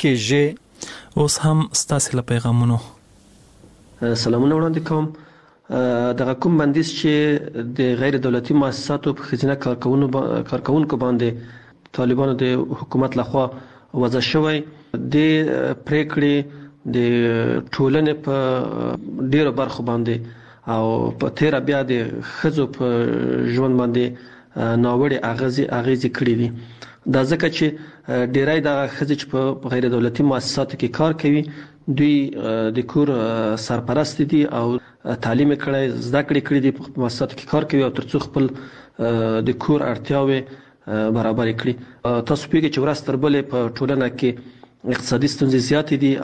[SPEAKER 16] کېږي.
[SPEAKER 2] اوس هم ستاسې له پیغامونو
[SPEAKER 1] سلامونه وړاندې کوم. دغه کوم بندیز چې د غیر دولتي مؤسساتو په ښځینه کارکوونکو باندې طالبانو د حکومت لخوا وضع شوی، د پریکړې د ټولنې په ډیرو برخو باندې او په تیر بیا د ښځو په ژوند باندې ناوړه اغیزې اغیزې کړې دي. دا ځکه چې ډیری د ښځې چې په غیر دولتي مؤسساتو کې کار کوي دوی د کور سرپرست دي او تعلیم کړي، زده کړې کړې دي، په مؤسساتو کې کار کوي او ترڅو خپل د کور اړتیاوې برابر کړي. تاسو پیږئ چې ورځ تر بلې په ټولنه کې اقتصادي ستونزې زیاتې دي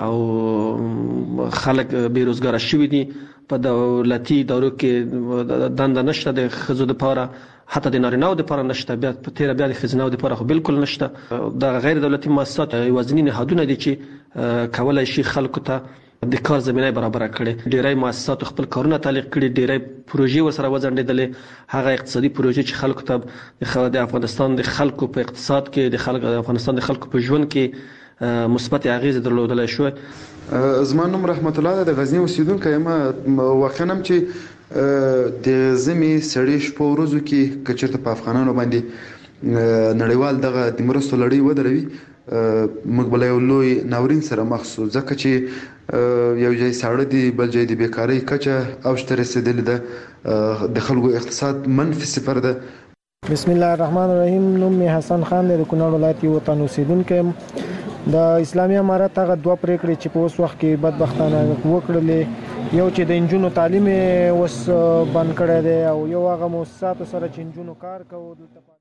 [SPEAKER 1] او خلک بیروزګاره شوي دي. په دولتي ادارو کې دنده نشته د ښځو لپاره، حتی د نارینه‌و لپاره نشته، بیا په تیره بیا د ښځینه‌و لپاره خو بالکل نشته. د غیر دولتي مؤسسات یوازیني نهادونه دي چې کولای شي خلکو ته د کار زمینه برابر کړي. ډیری مؤسسات خپل کارونه تعلیق کړي، ډیری پروژې ورسره وځنډېدلې. هغه اقتصادي پروژې چې خلکو ته د افغانستان د خلکو په اقتصاد کې، د خلکو د افغانستان د خلکو په ژوند کې مثبت اغیزې درلودلای شوی.
[SPEAKER 20] زما نوم رحمت الله د غزنی اوسیدونکی یم. واقعا هم چې د زمي سړې شپو ورځو کې کچرته په افغانانو باندې نړیوال دغه د مرستو لړۍ ودروي موږ بل یو لوی ناورین سره مخ شو ځکه چې یو ځای ساړه دي بل ځای د بیکارۍ کچه اوج ته رسیدلې ده د خلکو اقتصاد منفي صفر ده.
[SPEAKER 21] بسم الله الرحمن الرحیم. نوم می حسن خان دی، د کونړ ولایت یو وطن اوسیدونکی یم. د اسلامي امارت هغه دوه پریکړې چې په اوس وخت کې بدبختانه وکړلې، یو چې د انجونو تعلیم اوس بند کړی دی او یو هغه مؤسساتو سره چې انجونو کار کوي.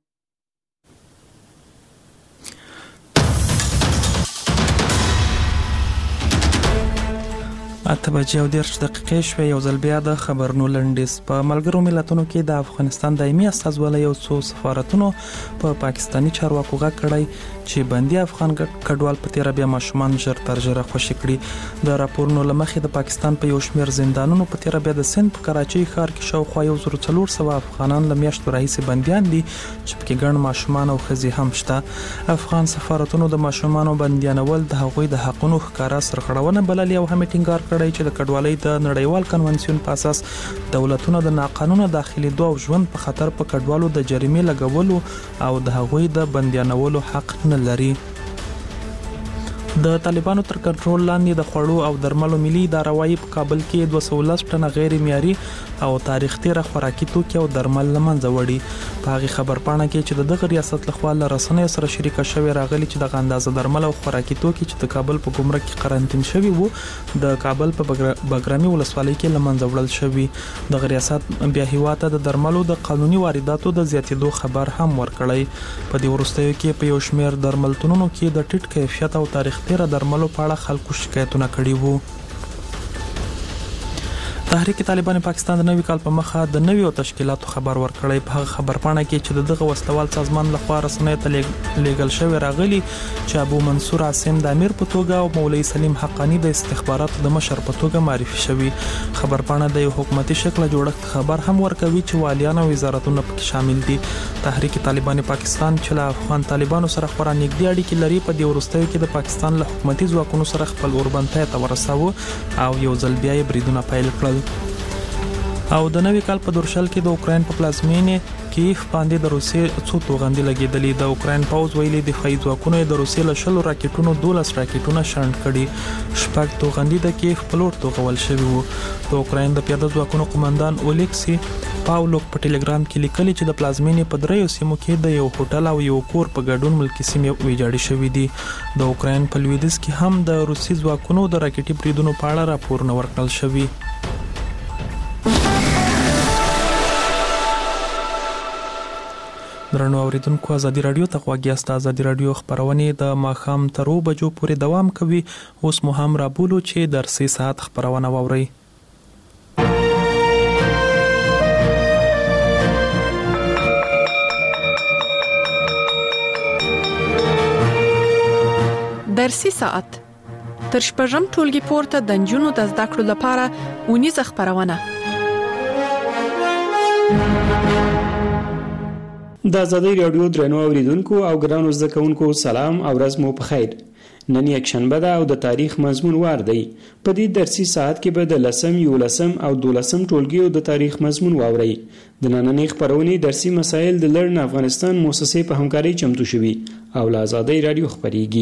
[SPEAKER 2] اته بجې او دېرش دقیقې شوې. یو ځل بیا د خبرونو لنډیز. په ملګرو ملتونو کې د افغانستان دایمي استازولۍ یو څو سفارتونو په پا پاکستاني چارواکو غږ کړی چې بندي افغان کډوال په تیره بیا ماشومان ژر تر ژره خوشي کړي. د راپورونو له مخې د پاکستان په یو شمېر زندانونو په تیره بیا د سند په کراچۍ ښار کې شاوخوا یو زر څلور سوه افغانان له میاشتو راهیسې بندیان دي چې پکې ګڼ ماشومان او ښځې هم شته. افغان سفارتونو د ماشومانو بندیانول د هغوی د حقونو ښکاره سرغړونه بللې او هم ټینګار کړی چې د کډوالۍ د نړیوال کنونسیون په اساس دولتونه د ناقانونه داخليدو او ژوند په خطر په کډوالو د جریمې لګولو او د هغوی د بندیانولو حق نه لري. د طالبانو تر کنټرول لاندې د خوړو او درملو ملي اداره وايي په کابل کې دوه سوه لس ټنه غیر معیاري او تاریخ تیره خوراکي توکي او درمل له منځه وړي. په هغې خبرپاڼه کې چې د دغه ریاست لخوا له رسنیو سره شریکه شوې راغلي چې دغه اندازه درمل او خوراکي توکي چې د کابل په ګمرک کې قرنطین شوي وو د کابل په بګرامي ولسوالۍ کې له منځه وړل شوي. دغه ریاست بیا هیواد ته د درملو د قانوني وارداتو د زیاتېدو خبر هم ورکړی. په دې وروستیو کې په یو شمېر درملتونونو کې د ټیټ کیفیت او تاریخ تیره درملو په اړه خلکو شکایتونه کړي وو. تحریک طالبان پاکستان د نوي کال په مخه د نویو تشکیلاتو خبر ورکړی. په هغه خبرپاڼه کې چې دغه وسلوال سازمان لخوا رسنیو ته لیږل شوی راغلی چې ابو منصور عاصم د امیر په توګه او مولوي سلیم حقانی د استخباراتو د مشر په توګه معرفي شوی. خبرپاڼه د یو حکومتي شکل جوړښت خبر هم ورکوي چې والیان او وزارتونه پکې شامل دي. تحریک طالبان پاکستان چې له افغان طالبانو سره خورا نږدې اړیکې لري په دې وروستیو کې د پاکستان له حکومتي ځواکونو سره خپل اوربند ته ورساوه او یو ځل بیا یې بریدونه پیل کړل. او د نوي کال په دورشل کې د اوکراین په پلازمینې کیف باندې د روسیې څو توغندې لګېدلې. د اوکراین پوځ ویلي دفاعي ځواکونو د روسیې له شلو راکټونو دولس راکټونه شنډ کړي. شپږ توغندې د کیف په لور توغول شوي وو. د اوکراین د پیاده ځواکونو قومندان اولیکسي پاولوک په ټلګرام کې لیکلي چې د پلازمینې په دریو سیمو کې د یو هوټل او یو کور په ګډون ملکي سیمې ویجاړې شوې دي. د اوکراین په لویدیځ کې هم د روسي ځواکونو د راکټي بریدونو په اړه راپورونه ورکړل شوي. درنو اوریدونکو، ازادي رادیو ته غوږ یاست. ازادي رادیو خبرونه د ماښام تر اوو بجو پورې دوام کوي. اوس مو هم رابولو چې درسي ساعت خبرونه واورئ.
[SPEAKER 5] درسي ساعت تر شپږم ټولګي پورته د نجونو د زده کړو لپاره اونیزه خبرونه.
[SPEAKER 22] د ازادي رادیو درنو اوریدونکو او ګرانو زده کوونکو سلام او ورځ مو په خیر. نن یک شنبه ده او د تاریخ مضمون وار دی. په دې درسي ساعت کې به د لسم، یولسم او دولسم ټولګیو د تاریخ مضمون واورئ. د نننۍ خبرونې درسي مسایل د لرن افغانستان مؤسسې په همکارۍ چمتو شوي او له ازادي رادیو خبريږي.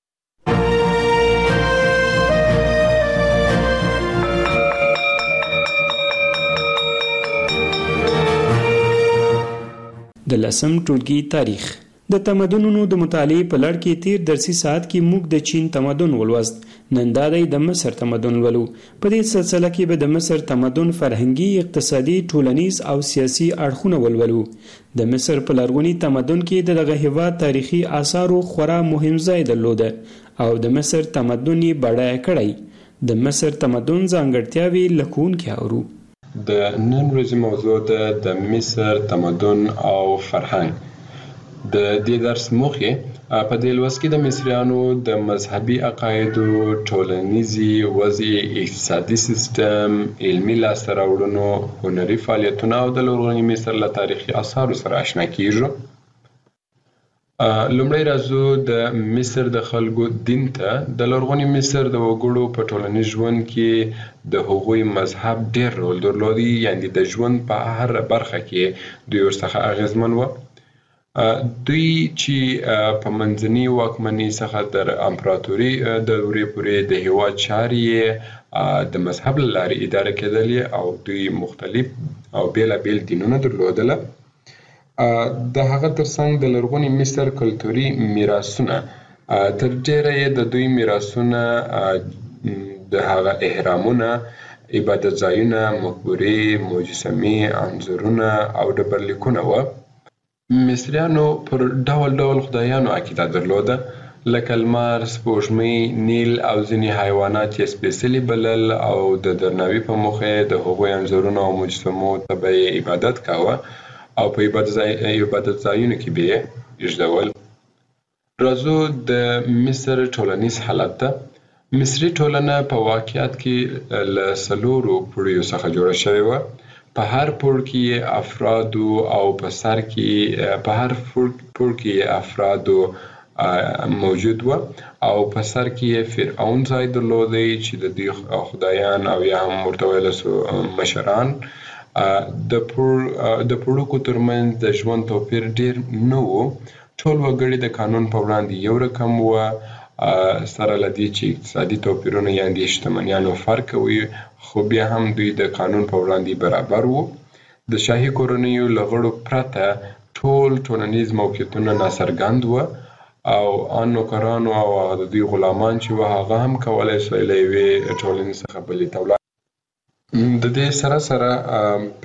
[SPEAKER 22] د لسم ټولګي تاریخ. د تمدنونو د مطالعې په لړ کې تیر درسي ساعت کې موږ د چین تمدن ولوست. نن دا دی د مصر تمدن ولو. په دې سلسله کې به د مصر تمدن فرهنګي، اقتصادي، ټولنیز او سیاسي اړخونه ولولو. د مصر په لرغوني تمدن کې د دغه هیواد تاریخي آثارو خورا مهم ځای درلوده او د مصر تمدن یې بډایه کړی. د مصر تمدن ځانګړتیاوې لکونکي اورو.
[SPEAKER 23] د نن ورځې موضوع ده د مصر تمدن او فرهنګ. د دې درس موخه په دې لوست کې د مصریانو د مذهبي عقایدو، ټولنیزي وضع، اقتصادي سیستم، علمي لاسته راوړنو، هنري فعالیتونو او د لرغوني مصر له تاریخي آثارو سره آشنا کیږو. لومړی راځو د مصر د خلکو دین ته. د لرغوني مصر د وګړو په ټولنیز ژوند کې د هغوی مذهب ډېر رول درلودي، یعنې د ژوند په هر برخه کې دوی ورڅخه اغیزمن و. دوی چې په منځني واکمنۍ څخه تر امپراتوري دورې پورې د هیواد چارې د مذهب له لارې اداره کېدلې او دوی مختلف او بېلابېل دینونه درلودله. د هغه ترڅنګ د لرغوني مصر کلتوري میراثونه تر ډېره یې د دوی میراثونه د هغه احرامونه، عبادت ځایونه، مقبرې، مجسمې، انځورونه او ډبرلیکونه وه. مصریانو پر ډول ډول خدایانو عقیده درلوده، لکه لمر، سپوږمۍ، نیل او ځینې حیوانات یې سپېڅلي بلل او د درناوي په موخه یې د هغوی انځورونو او مجسمو ته به یې عبادت کاوه او په عبادت ځایونو کې به یې ایږدول. راځو د مصر ټولنیز حالت ته. مصري ټولنه په واقعیت کې له څلورو پوړیو څخه جوړه شوې وه. په هر پوړ کې افرادو او په سر کې په هر پوړ کې افرادو موجود و او په سر کې فرعون ځای درلودی چې د دوی خدایان او یا هم ورته ویلی سو مشران. د پوړکو ترمنځ د ژوند توپیر ډیر نه و. ټول وګړي د قانون په وړاندې یو رقم وه، سره له دې چې اقتصادي توپیرونه یا د شتمنیانو فرق وي، خو بیا هم دوی د قانون په وړاندې برابر وو. د شاهي کورنیو له غړو پرته ټول ټولنیز موقعیتونه ناڅرګند وه او ان نوکرانو او د دوی غلامان چې وه هغه هم کولی سوی له یوې ټولنې څخه بلې ته ولاړ. د دې سره سره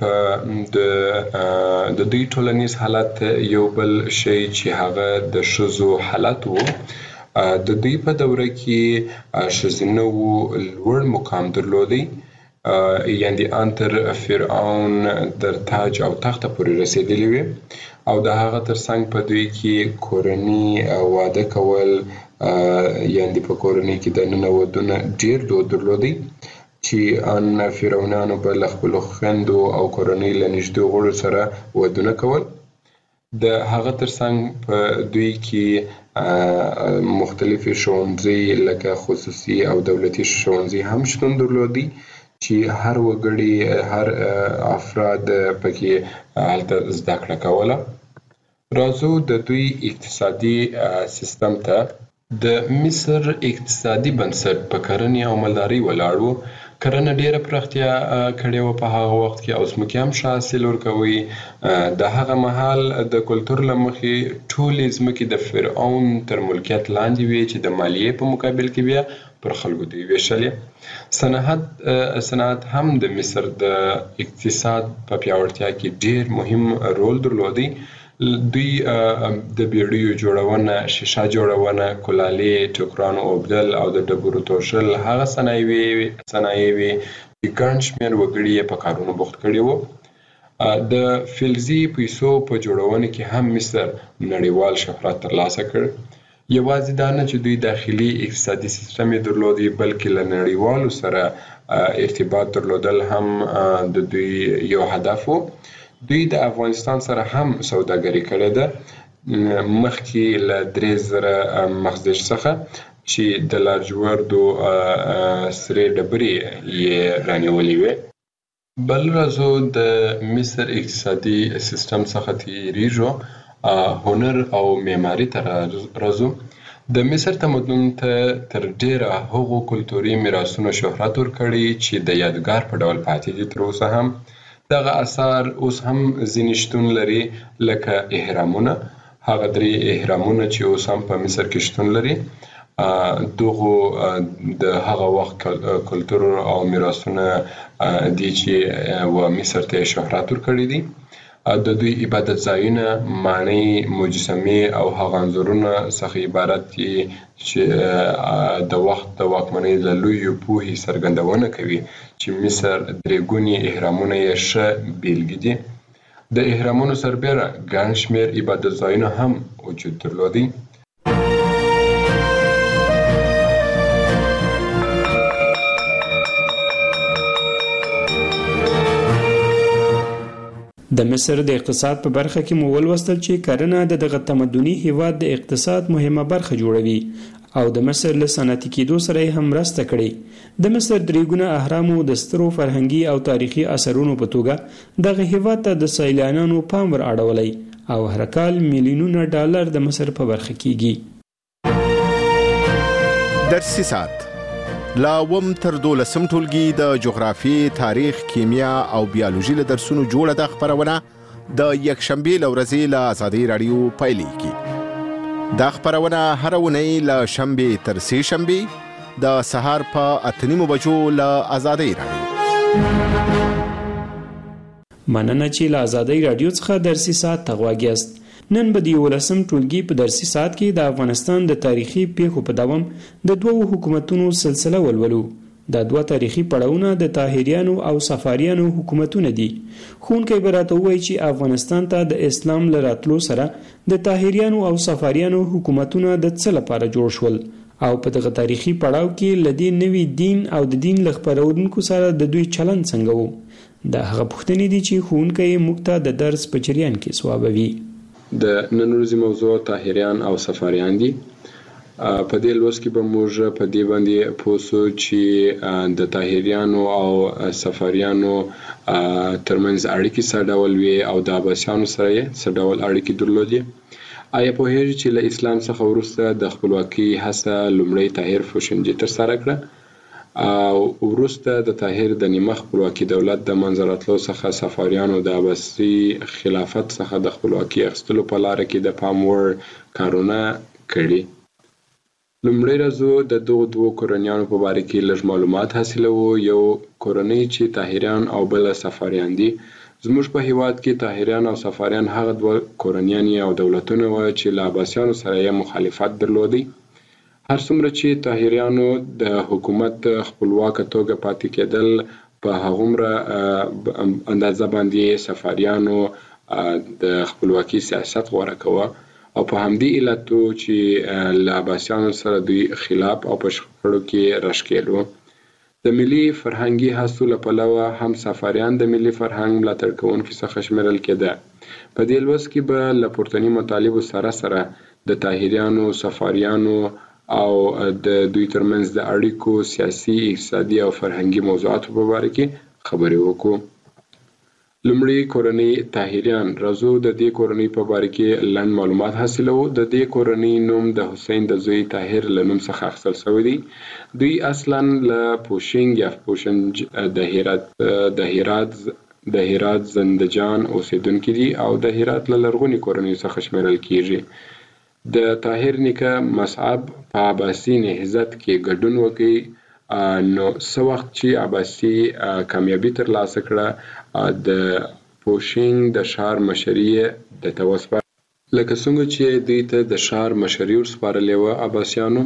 [SPEAKER 23] په د دوی ټولنیز حالت یو بل شی چې هغه د ښځو حالت و. د دوی په دوره کې ښځینه وو لوړ مقام درلودی، یعنې ان تر فرعون در تاج او تخته پورې رسېدلي وې او د هغه ترڅنګ په دوی کې کورني واده کول، یعنې په کورنۍ کې دننه ودونه ډېر دود درلودی چې ان فرعونانو به له خپلو خویندو او کورنۍ له نږدې غړو سره ودونه کول. د هغه ترڅنګ په دوی کې مختلفې ښوونځي لکه خصوصي او دولتي ښوونځي هم شتون درلودي چې هر وګړي هر افراد پکې هلته زده کړه کوله. راځو د دوی اقتصادي سیستم ته. د مصر اقتصادي بنسټ په کرنې او مالدارۍ ولاړ و. کرنه ډیره پراختیا کړې وه په هغه وخت کې او ځمکې هم ښه حاصل ورکوي. د هغه مهال د کلتور له مخې ټولې ځمکې د فرعون تر ملکیت لاندې وې چې د مالیې په مقابل کې بیا پر خلکو دوی ویشلې. صنعت صنعت هم د مصر د اقتصاد په پیاوړتیا کې ډیر مهم رول درلودی. دوی د بیړیو جوړونه، شیشه جوړونه، کلالې، ټوکرانو اوبدل او د ډبرو توشل هغه صنایع وې چې ګڼ شمېر وګړي یې په کارونو بوخت کړي وو. د فلزي پیسو په جوړونه کې هم مصر نړیوال شهرت ترلاسه کړ. یوازې دا نه چې دوی داخلي اقتصادي سیستم یې درلودی، بلکې له نړیوالو سره ارتباط درلودل هم د دوی یو هدف و. دوی د افغانستان سره هم سوداګري کړې ده، مخکې له درې زره مخزن څخه چې د لاجوردو سرې ډبرې یې رانیولې وې. بل راځو د مصر اقتصادي سیستم څخه تیریږو، هنر او معماري ته راځو. د مصر تمدن ته تر ډیره هغو کلتوري میراثونو شهرت ورکړی چې د یادګار په ډول پاتې دي تر اوسه هم. دغه آثار اوس هم ځینې شتون لري، لکه احرامونه، هغه درې احرامونه چې اوس هم په مصر کې شتون لري. دغو د هغه وخت کلتور او میراثونه دي چې و مصر ته شهرت ورکړي دي. د دوی عبادت ځایونه، ماڼۍ، مجسمې او هغه انځورونه څخه عبارت دي چې د وخت د واکمنۍ له لویو پوهې څرګندونه کوي چې مصر درې ګوني احرامونه یې ښه بیلګې دي. د احرامونو سربیره ګڼ شمېر عبادت ځایونه هم وجود درلودی.
[SPEAKER 22] د مصر د اقتصاد په برخه کې مو ولوستل چې کرنه د دغه تمدني هیواد د اقتصاد مهمه برخه جوړوي او د مصر له صنعتي کېدو سره یې هم مرسته کړې. د مصر درې ګونه اهرامو د سترو فرهنګي او تاریخي اثرونو په توګه دغه هیواد ته د سیلانیانو پام ور اړولی او هر کال میلیونونه ډالر د مصر په برخه کیږي.
[SPEAKER 3] درسي سات لا وم تر دولسم ټولګي د جغرافي، تاریخ، کیمیا او بیولوژي له درسونو جوړه د خبرونه د یکشنبه لورځي له آزادۍ رادیو پایلیږي. دا خبرونه هر ونی له شنبه تر سه شنبه د سهار په اتنیمو بجو له آزادۍ رادیو.
[SPEAKER 22] مننه چې له آزادۍ رادیو څخه درسي سات تغواګیاست. نن به د یولسم ټولګي په درسي سات کې د افغانستان د تاریخي پیښو په دوام د دوو حکومتونو سلسله ولولو. دا دوه تاریخي پړاوونه د طاهریانو او صفاریانو حکومتونه دي. ښوونکی به راته ووایي چې افغانستان ته د اسلام له راتلو سره د طاهریانو او صفاریانو حکومتونه د څه لپاره جوړ شول او په دغه تاریخي پړاو کې له دې نوي دین او د دین له خپرونکو سره د دوی چلند څنګه و. دا هغه پوښتنې دي چې ښوونکی موږ ته د درس په جریان کې ځوابوي.
[SPEAKER 23] د نن ورځې موضوع طاهریان او صفاریان دي. په دې لوست کې به موږ په دې باندې پوه شو چې د طاهریانو او صفاریانو ترمنځ اړیکې څه ډول وي او د عباسیانو سره یې څه ډول اړیکې درلودې. آیا پوهیږئ چې له اسلام څخه وروسته د خپلواکۍ هڅه لومړی طاهر فوشنجي ترسره کړه او وروسته د طاهر د نیمه خپلواکي دولت د منځه راتلو څخه صفاریانو د عباسي خلافت څخه د خپلواکۍ اخیستلو په لاره کې د پام وړ کارونه کړي. لومړی راځو د دغو دوو کورنیانو په باره کې لږ معلومات حاصلوو. یو کورنۍ چې طاهریان او بل صفاریان دي. زموږ په هیواد کې طاهریان او صفاریان هغه دوه کورنیان او دولتونه وو چې له عباسیانو سره یې مخالفت درلودی. هر څومره چې طاهریانو د حکومت خپلواکه توګه پاتې کېدل په هغومره اندازه باندې صفاریانو د خپلواکي سیاست غوره کوه او په همدې علتو چې له عباسیانو سره دوی خلاف او په شخړو کې راښکېلو. د ملي فرهنګي هڅو له پلوه هم صفاریان د ملي فرهنګ ملاتړ کوونکي څخه شمیرل کېده. په دې لوست کې به له پورتني مطالبو سره سره د طاهریانو، صفاریانو او د دوی ترمنځ د اړیکو سیاسي، اقتصادي او فرهنګي موضوعاتو په باره کې خبرې وکړو. لومړی کورنۍ طاهریان. راځو د دې کورنۍ په باره کې لنډ معلومات حاصلوو. د دې کورنۍ نوم د حسین د زوی طاهر له نوم څخه اخیستل شوی دی. دوی اصلا له پوشنګ یا پوشنج د هرات د هرات د هرات زندجان اوسیدونکي دي او د هرات له لرغوني کورنۍ څخه شمیرل کیږي. د طاهر نیکه مصعب په عباسي نهضت کې ګډون وکړي. نو څه وخت چې عباسي کامیابي ترلاسه کړه د پوشنګ د ښار مشري د توسپه لکه څنګه چې دوی ته د ښار مشري ورسپارلې وه عباسیانو.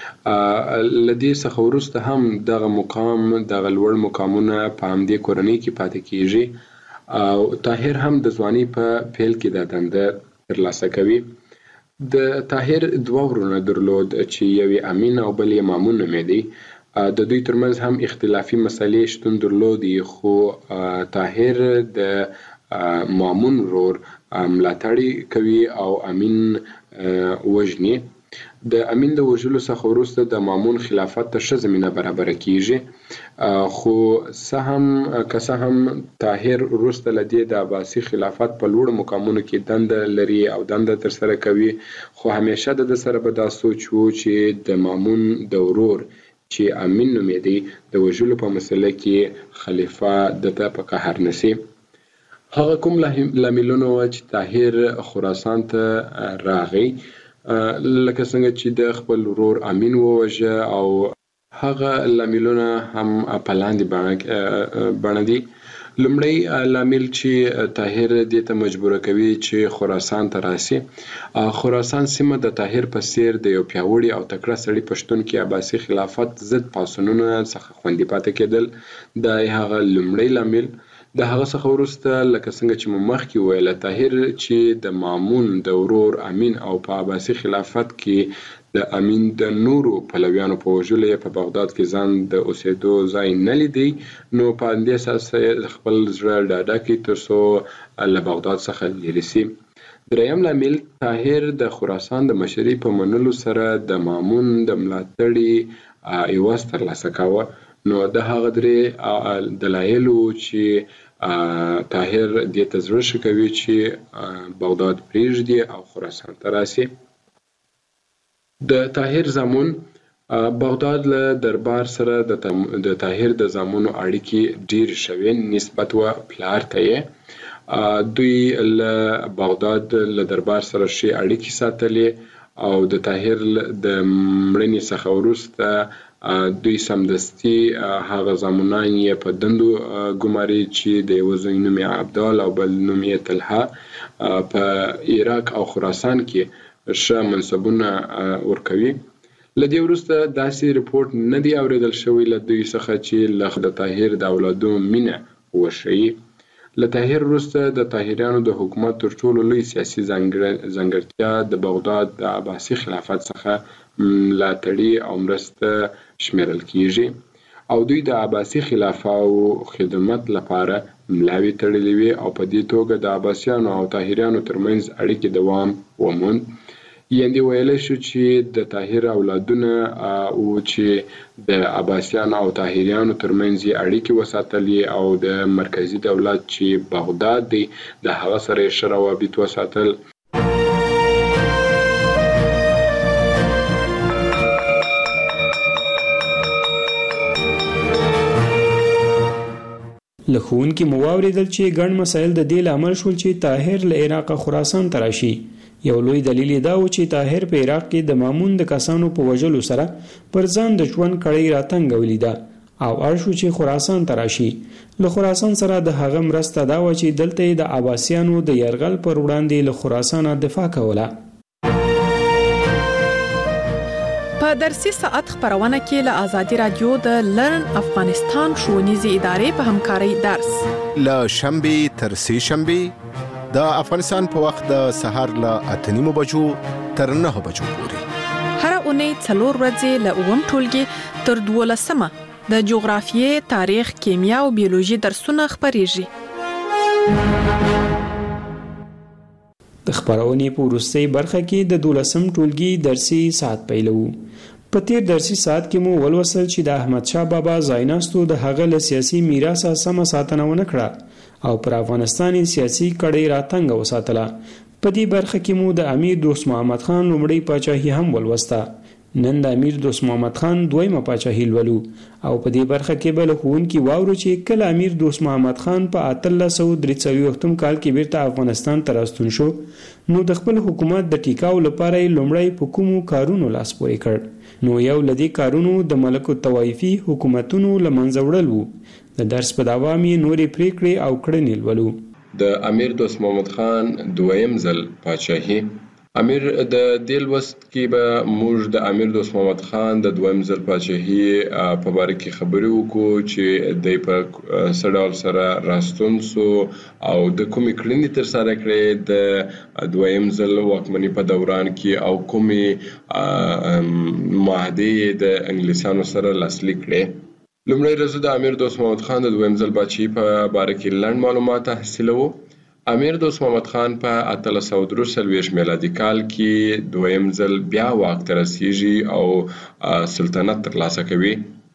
[SPEAKER 23] له دې څخه وروسته هم دغه مقام دغه لوړ مقامونه په همدې کورنۍ کې پاتې کیږي او طاهر هم د ځوانۍ په پیل کې دا دنده ترلاسه کوي. د طاهر دوه ورونه درلود چې یو یې امین او بل یې مامون نومېدی. د دوی ترمنځ هم اختلافي مسلې شتون درلودي خو طاهر د مامون ورور ملاتړ کوي او امین وژني. د امین د وژلو څخه وروسته د مامون خلافت ته ښه زمینه برابره کیږي. خو څه هم که څه هم طاهر وروسته له دې د عباسي خلافت په لوړو مقامونو کې دنده لري او دنده ترسره کوي خو همیشه د ده سره به دا سوچ و چې د مامون د ورور چې امین نومېدی د وژلو په مسله کې خلیفه دته په قهر نسی. هغه کوم لاملونه وه چې طاهر خراسان ته راغی لکه څنګه چې د خپل ورور امین ووژه او هغه لاملونه هم په لاندې بڼه دي. لومړی لامل چې طاهر دې ته مجبوره کوي چې خراسان ته راسي. خراسان سیمه د طاهر په څیر د یو پیاوړي او تکړه سړي په شتون کې عباسي خلافت ضد پاڅونونو څخه خوندي پاتې کېدل. دا هغه لومړی لامل. د هغه څخه وروسته لکه څنګه چې مو مخکې وویله طاهر چې د مامون د ورور امین او په عباسي خلافت کې د امین د نورو پلویانو په وژلو یې په بغداد کې ځان د اوسېدو ځای نه لیدی نو په همدې اساس خپل زړه ډاډه کړي تر څو له بغداد څخه لرې سي. دریم لامل طاهر د خراسان د مشرۍ په منلو سره د مامون د ملاتړي عوض ترلاسه کاوه. نو د هغه درې دلایلو چې طاهر دې ته زړه ښه کوي چې بغداد پرېږدي او خراسان ته راسي. د طاهر زامن بغداد له دربار سره د طاهر د زامنو اړیکې ډېرې شوې نسبت و پلار ته یې. دوی له بغداد له دربار سره ښې اړیکې ساتلې او د طاهر د مړینې څخه وروسته دوی سمدستي هغه زامنان یې په دندو ګماري چې د یوه زوی نوم یې عبدال او بل نوم یې طلحه په عراق او خراسان کې ښه منصبونه ورکوي. له دې وروسته داسې رپورټ نه دی اورېدل شوی له دوی څخه چې له د طاهر د اولادو مینه وښیي. له طاهر وروسته د طاهریانو د حکومت تر ټولو لوی سیاسي ځانګړتیا د بغداد د عباسي خلافت څخه ملاتړي او مرسته شمیرل کیږي او دوی د عباسي خلافاو خدمت لپاره ملاوې تړلې وې او په دې توګه د عباسیانو او طاهریانو ترمنځ اړیکې دوام وموند. یعنې ویلی شو چې د طاهر اولادونه او چې د عباسیانو او طاهریانو ترمنځ یې اړیکې وساتلې او د مرکزي دولت چې بغداد دی د هغه سره یې ښه روابط وساتل.
[SPEAKER 22] له ښوونکي مو واورېدل چې ګڼ مسایل د دې لامل شول چې طاهر له عراقه خراسان ته راشي. یو لوی دلیل دا و چې طاهر په عراق کې د مامون د کسانو په وژلو سره پر ځان د ژوند کړۍ راتنګولې ده او اړ شو چې خراسان ته راشي. له خراسان سره د هغه مرسته دا و چې دلته د عباسیانو د یرغل پر وړاندې له خراسانه دفاع کوله.
[SPEAKER 5] په درسي ساعت خبرونه کې له آزادي رادیو د لرن افغانستان ښوونیزې ادارې په همکارۍ درس
[SPEAKER 3] له شنبې تر سې شنبې د افغانستان په وخت د سهار له اته نیمو بجو تر نهه بجو پورې
[SPEAKER 5] هر اونۍ څلور ورځې له اووم ټولګي تر دولسمه د جغرافیې، تاریخ، کیمیا او بیولوژي درسونه خپریږي.
[SPEAKER 22] د خبرونې په وروستۍ برخه کې د دولسم ټولګي درسي ساعت پیلوو. په تیر درسي ساعت کې مو ولوستل چې د احمد شاه بابا ځایناستو د هغه له سیاسي میراثه سمه ساتنه ونه کړه او پر افغانستان سیاسي کړۍ راتنګه وساتله. په دې برخه کې مو د امیر دوست محمد خان لومړی پاچاهي هم ولوسته. نن د امیر دوست محمد خان دویمه پاچاهي لولو او په دې برخه کې به له ښوونکي واورو چې کله امیر دوست محمد خان په اتلس سوه درې څلوېښتم کال کې بیرته افغانستان ته راستون شو نو د خپل حکومت د ټیکاو لپاره یې لومړی په کومو کارونو لاس پورې کړ. نو یو له دې کارونو د ملک الطوایفي حکومتونو له منځه وړل وو. د درس په دوام یې نورې پریکړې او کړنې لولو.
[SPEAKER 23] د امیر دوست محمد خان دویم ځل پاچاهي. امیر د دې لوست کې به موږ د امیر دوست محمد خان د دویم ځل پاچاهي په باره کې خبرې وکړو چې دی په څه ډول سره راستون سو او د کومې کړنې ترسره کړې د دویم ځل واکمنۍ په دوران کې او کومې معاهدې د انګلیسانو سره لاسلیک کړې. لومړی ورځ د امیر دوست محمد خان د دویم ځل پاچاهي په باره کې لنډ معلومات حاصلوو. امیر دوست محمد خان په اتلس سوه درې څلوېښت میلادي کال کې دویم ځل بیا واک ته رسیږي او سلطنت ترلاسه کوي.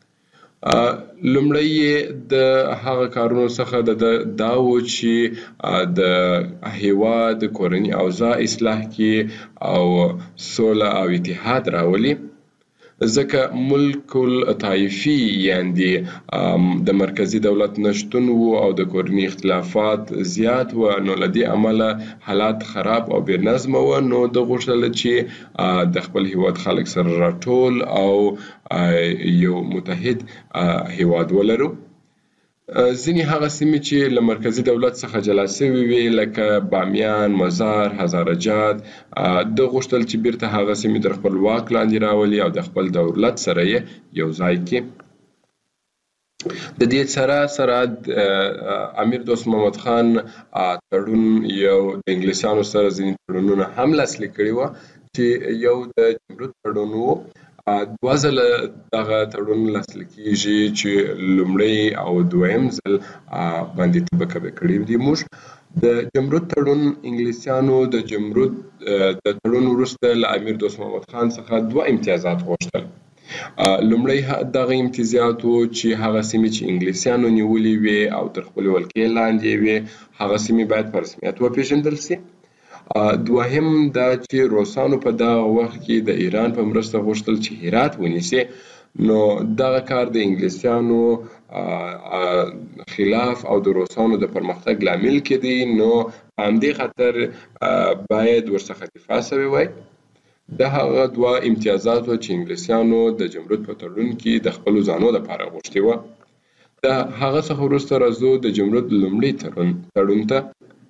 [SPEAKER 23] لومړی د هغه کارونو څخه د دا و چې د هیواد کورني اوضاع اصلاح کړي او سوله او اتحاد راولي. ځکه ملک الطایفي یعنې د مرکزي دولت نشتون وو او د کورني اختلافات زیات و نو له دې امله حالات خراب او بې نظمه وو. نو د غوښتل چې د خپل هیواد خلک سره راټول او یو متحد هیواد ولرو. ځینې هغه سیمې چې له مرکزي دولت څخه جلا سوي وي لکه بامیان، مزار، هزارجات د غوښتل چې بیرته هغه سیمې تر خپل واک لاندې راولي او د خپل دولت سره یې یو ځای کړي. د دې سره سره امیر دوست محمد خان تړون یو د انګلیسانو سره ځینې تړونونه هم لاسلیک کړي وو چې یو د جمرود تړون وو. دوه ځله دغه تړون لاسلیک کېږي چې لومړی او دویم ځل باندې طبقه کړي دي. موږ د جمرود تړون انګلیسیانو د جمرود د تړون وروسته له امیر دوست محمد خان څخه دوه امتیازات غوښتل. لومړی دغه امتیازات وو چې هغه سیمې چې انګلیسیانو نیولې وي او تر خپل ولکې لاندې وي هغه سیمې باید په رسمیت وپېژندل سي. دوهم دا چې روسانو په دغه وخت کې د ایران په مرسته غوښتل چې هرات ونیسي، نو دغه کار د انګلیسیانو خلاف او د روسانو د پرمختګ لامل کېدی، نو همدې خاطر باید ورڅخه دفاع سوی وای. د هغه دوه امتیازات و چې انګلیسیانو د جمرود په تړون کې د خپلو ځانو لپاره غوښتي وه. د هغه څخه وروسته راځو د جمرود لومړي تړون تړون ته.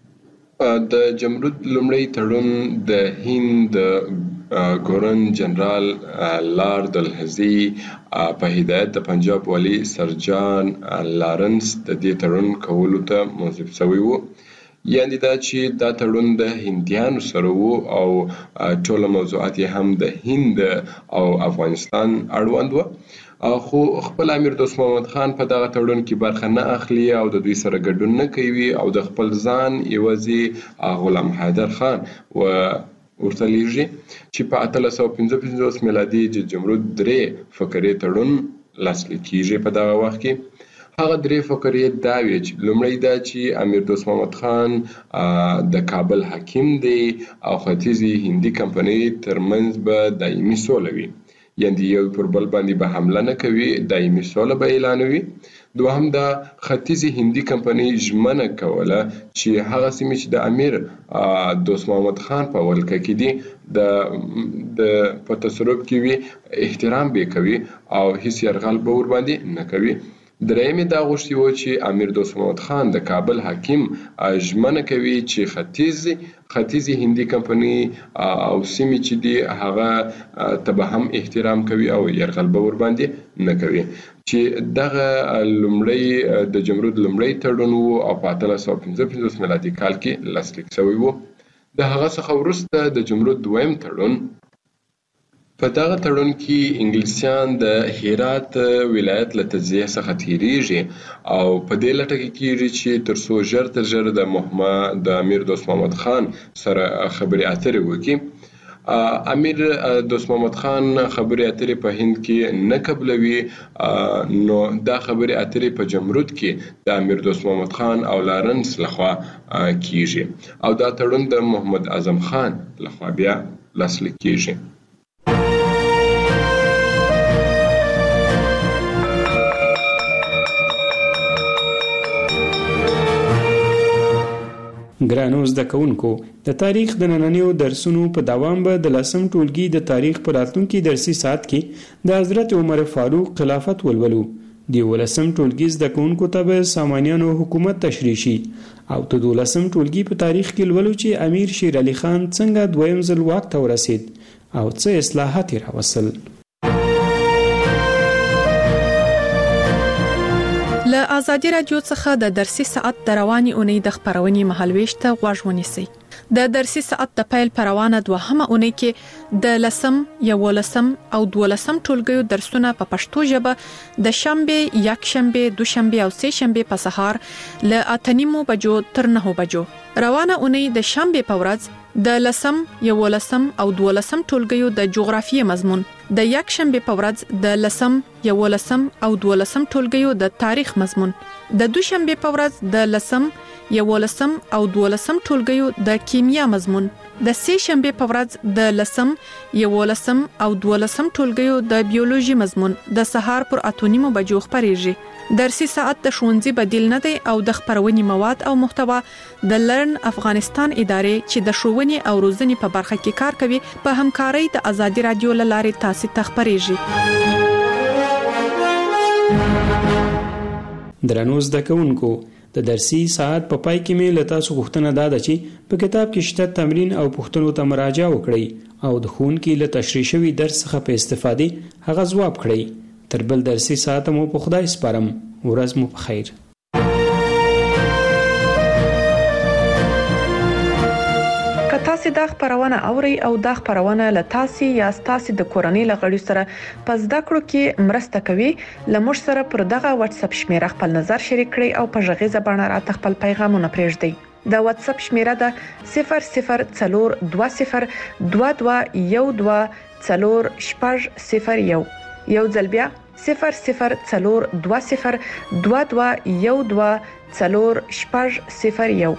[SPEAKER 23] د جمرود لومړی تړون د هند د ګورن جنرال لارد الهزي په هدایت د پنجاب والی سرجان لارنس د دې تړون کولو ته موظف شوی و. یعنې دا چې دا تړون د هندیانو سره و او ټوله موضوعات یې هم د هند او افغانستان اړوند و، خو خپل امیر دوست محمد خان په دغه تړون کې برخه نه اخلي او د دوی سره ګډون نه کوي او د خپل ځان یوازې غلام حیدر خان و ورته لیږي چې په اتلس سوه پنځه پنځوس میلادي د جمرود درې فقرې تړون لاسلیک کیږي. په دغه وخت کې هغه درې فقرې دا وې چې لومړی دا چې امیر دوست محمد خان د کابل حاکم دی او ختیځي هندي کمپنۍ ترمنځ به دایمي سوله وي، یعنې یو پر بل باندې به حمله نه کوي، دایمي سوله به اعلانوي. دوهم دا ختیځي هندي کمپنۍ ژمنه کوله چې هغه سیمې چې د امیر دوست محمد خان په ولکه کې دي د د په تصرف کې وي احترام به کوي او هیڅ یرغل به ورباندې نه کوي. درېیمې دا غوښتي وو چې امیر دوست محمد خان د کابل حاکم ژمنه کوي چې ختیځي ختیځي هندي کمپنۍ او سیمې چې دي هغه ته به هم احترام کوي او یرغل به ورباندې نه کوي. چې دغه لومړی د جمرود لومړی تړون و او په اتلس سوه پنځه پنځوس میلادي کال کې لاسلیک شوی و. د هغه څخه وروسته د جمرود دویم تړون. په دغه تړون کې انګلیسیان د هرات ولایت له تجزیه څخه تیریږي او په دې لټه کې کیږي چې تر څو ژر تر ژره د محمد د امیر دوست محمد خان سره خبرې اترې وکړي. امیر دوست محمد خان خبرې اترې په هند کې نه قبلوي، نو دا خبرې اترې په جمرود کې د امیر دوست محمد خان او لارنس لخوا کیږي او دا تړون د محمد اعظم خان لخوا بیا لاسلیک کیږي.
[SPEAKER 22] ګرانو زده کوونکو، د تاریخ د نننیو درسونو په دوام به د لسم ټولګي د تاریخ په راتلونکي درسي ساعت کې د حضرت عمر فاروق خلافت ولولو. د یولسم ټولګي زده کوونکو ته به سامانیانو حکومت تشریح شي او د دولسم ټولګي په تاریخ کې لولو چې امیر شیر علي خان څنګه دویم ځل واک ته ورسید او څه اصلاحات یې راوستل.
[SPEAKER 5] له ازادي رادیو څخه د درسي ساعت د رواني اونۍ د خبرونې مهالويش ته غوږ ونیسئ. د درسي ساعت د پیل پروانه دوهمه اونۍ کې د لسم، یولسم او دولسم ټولګیو درسونه په پښتو ژبه د شنبه، یکشنبه، دوشنبه او سه شنبه په سهار له اتنیمو بجو تر نهو بجو. روانه اونۍ د شنبه په ورځ د لسم، یولسم او دولسم ټولګیو د جغرافیې مضمون، د یکشنبه په ورځ د لسم، یولسم او دولسم ټولګیو د تاریخ مضمون، د دوشنبه په ورځ د لسم، یولسم او دولسم ټولګیو د کیمیا مضمون، د سه شنبه په ورځ د لسم، یولسم او دولسم ټولګیو د بیولوژي مضمون د سهار پر اتونیمو بجو خبريږي. درسي ساعت د ښوونځي بدیل نه دی او د خبرونې مواد او محتوا د لرن افغانستان ادارې چې د ښوونې او روزنې په برخه کې کار کوي په همکارۍ د ازادي رادیو لارې تاسو ته خبريږي.
[SPEAKER 22] درنو زده کوونکو، د درسي ساعت په پای کې مې له تاسو غوښتنه دا ده چې په کتاب کې شته تمرین او پوښتنو ته مراجعه وکړئ او د ښوونکي له تشریح شوي درس څخه په استفادې هغه ځواب کړئ. تر بل درسي ساعت مو په خدای سپارم. ورځ مو په خیر.
[SPEAKER 5] که تاسو دا خبرونه اورئ او دا خبرونه له تاسو یا تاسو د کورنۍ لغړي سره په زده کړو کې مرسته کوي، لمر سره پر دغه واتس اپ شمیره خپل نظر شریک کړئ او په ژغې زبانه راته خپل پیغامونه پرېږدئ. د واتس اپ شمیره ده صفر صفر څلور دوه صفر دوه دوه یو دوه څلور شپږ صفر یو
[SPEAKER 4] یو ځل بیا صفر صفر څلور دوه صفر دوه دوه یو دوه څلور شپږ صفر یو.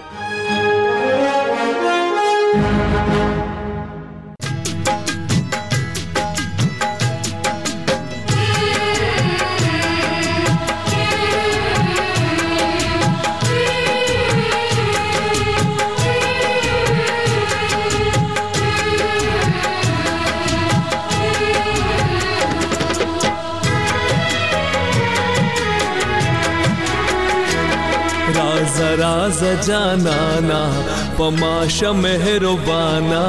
[SPEAKER 7] राज जानाना पमाशा मेहरबाना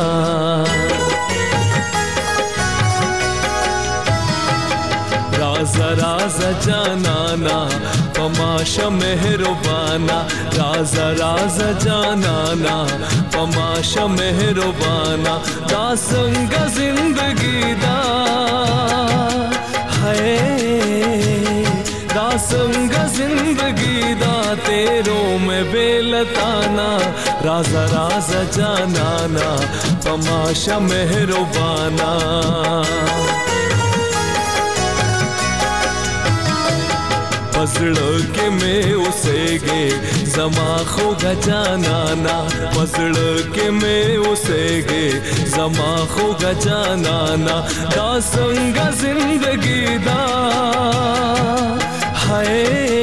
[SPEAKER 7] राज राज जानाना पमाशा मेहरबाना राज राज जानाना पमाशा मेहरबाना दासंग जिंदगी दा है दासंग जिंदगी दा तेरो में बेलताना राजा राजा जानाना तमाशा मेहरबाना पसड़ के में उसेगे जमा खोगा जानाना पसड़ के में उसेगे जमा खोगा जानाना दासंग जिंदगी दा है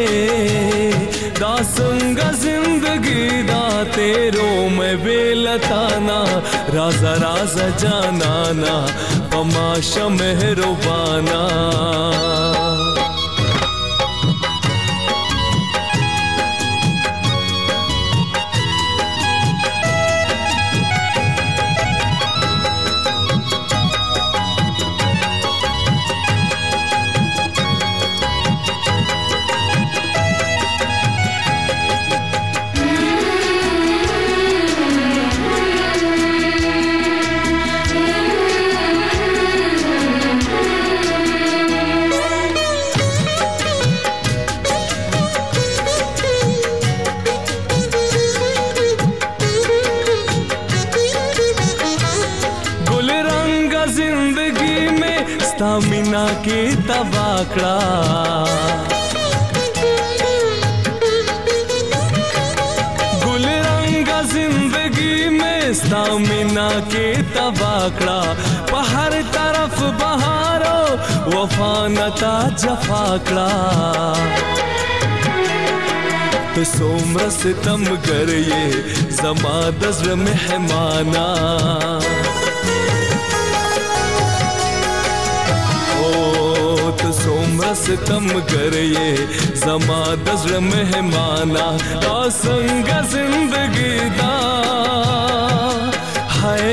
[SPEAKER 7] दासंग जिंदगी दा तेरो में बेलताना राजा राजा जानाना तमाशा मेहरबाना मीना की तबाकड़ा गुल रंगा जिंदगी में स्तामिना की तबाकड़ा पहर तरफ बहारो वफानता जफाकड़ा तो सोमर सितम कर ये जमा दज़्र मेहमाना तो सोमर सितम कर ये जमा दज़्र मेहमाना दासंग जिंदगी दा है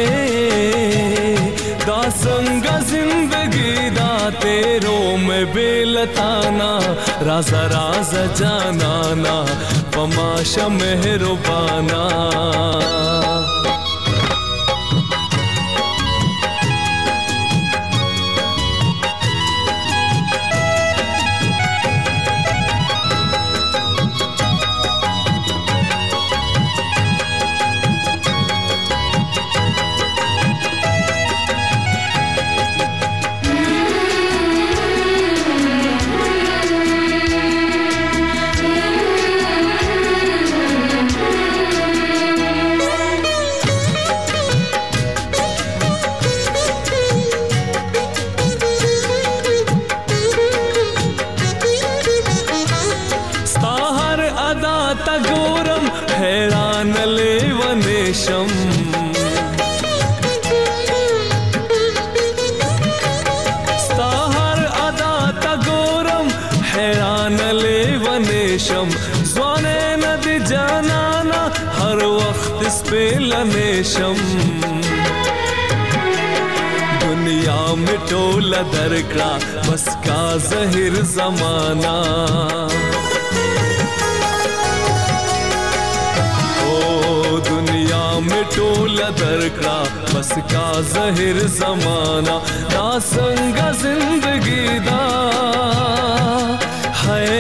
[SPEAKER 7] दासंग जिंदगी दा तेरो में बेलताना राजा राजा जानाना पमाशा मेहरबाना स्ताहर अदा तगोरम हैरान ले वनेशम ज़्वाने नदी जानाना हर वक्त इस पे लनेशम दुनिया में टोला दरकड़ा बस का ज़हिर ज़माना दुनिया में टोला दरकड़ा बस का ज़हिर ज़माना दासंग जिंदगी दा है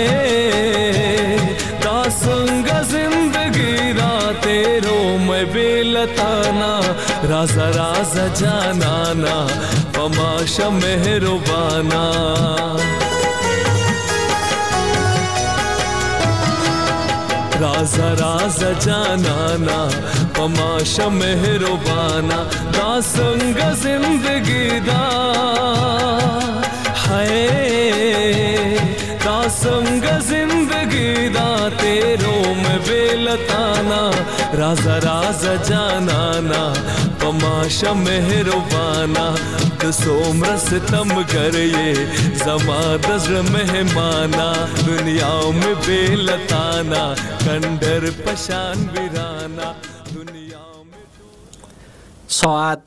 [SPEAKER 7] दासंग जिंदगी दा तेरो में बेलताना राजा राजा जानाना पमाशा मेहरबाना राजा राजा जानाना पमाशा मेहरबाना दा संग जिंदगी दा है दा संग जिंदगी दा तेरों में बेलताना राजा राजा जानाना पमाशा मेहरबाना तो सोमरस तम कर ये जमा दज़्र मेहमाना दुनिया में बेलताना कंडर पशान बिराना दुनिया में
[SPEAKER 8] ساعت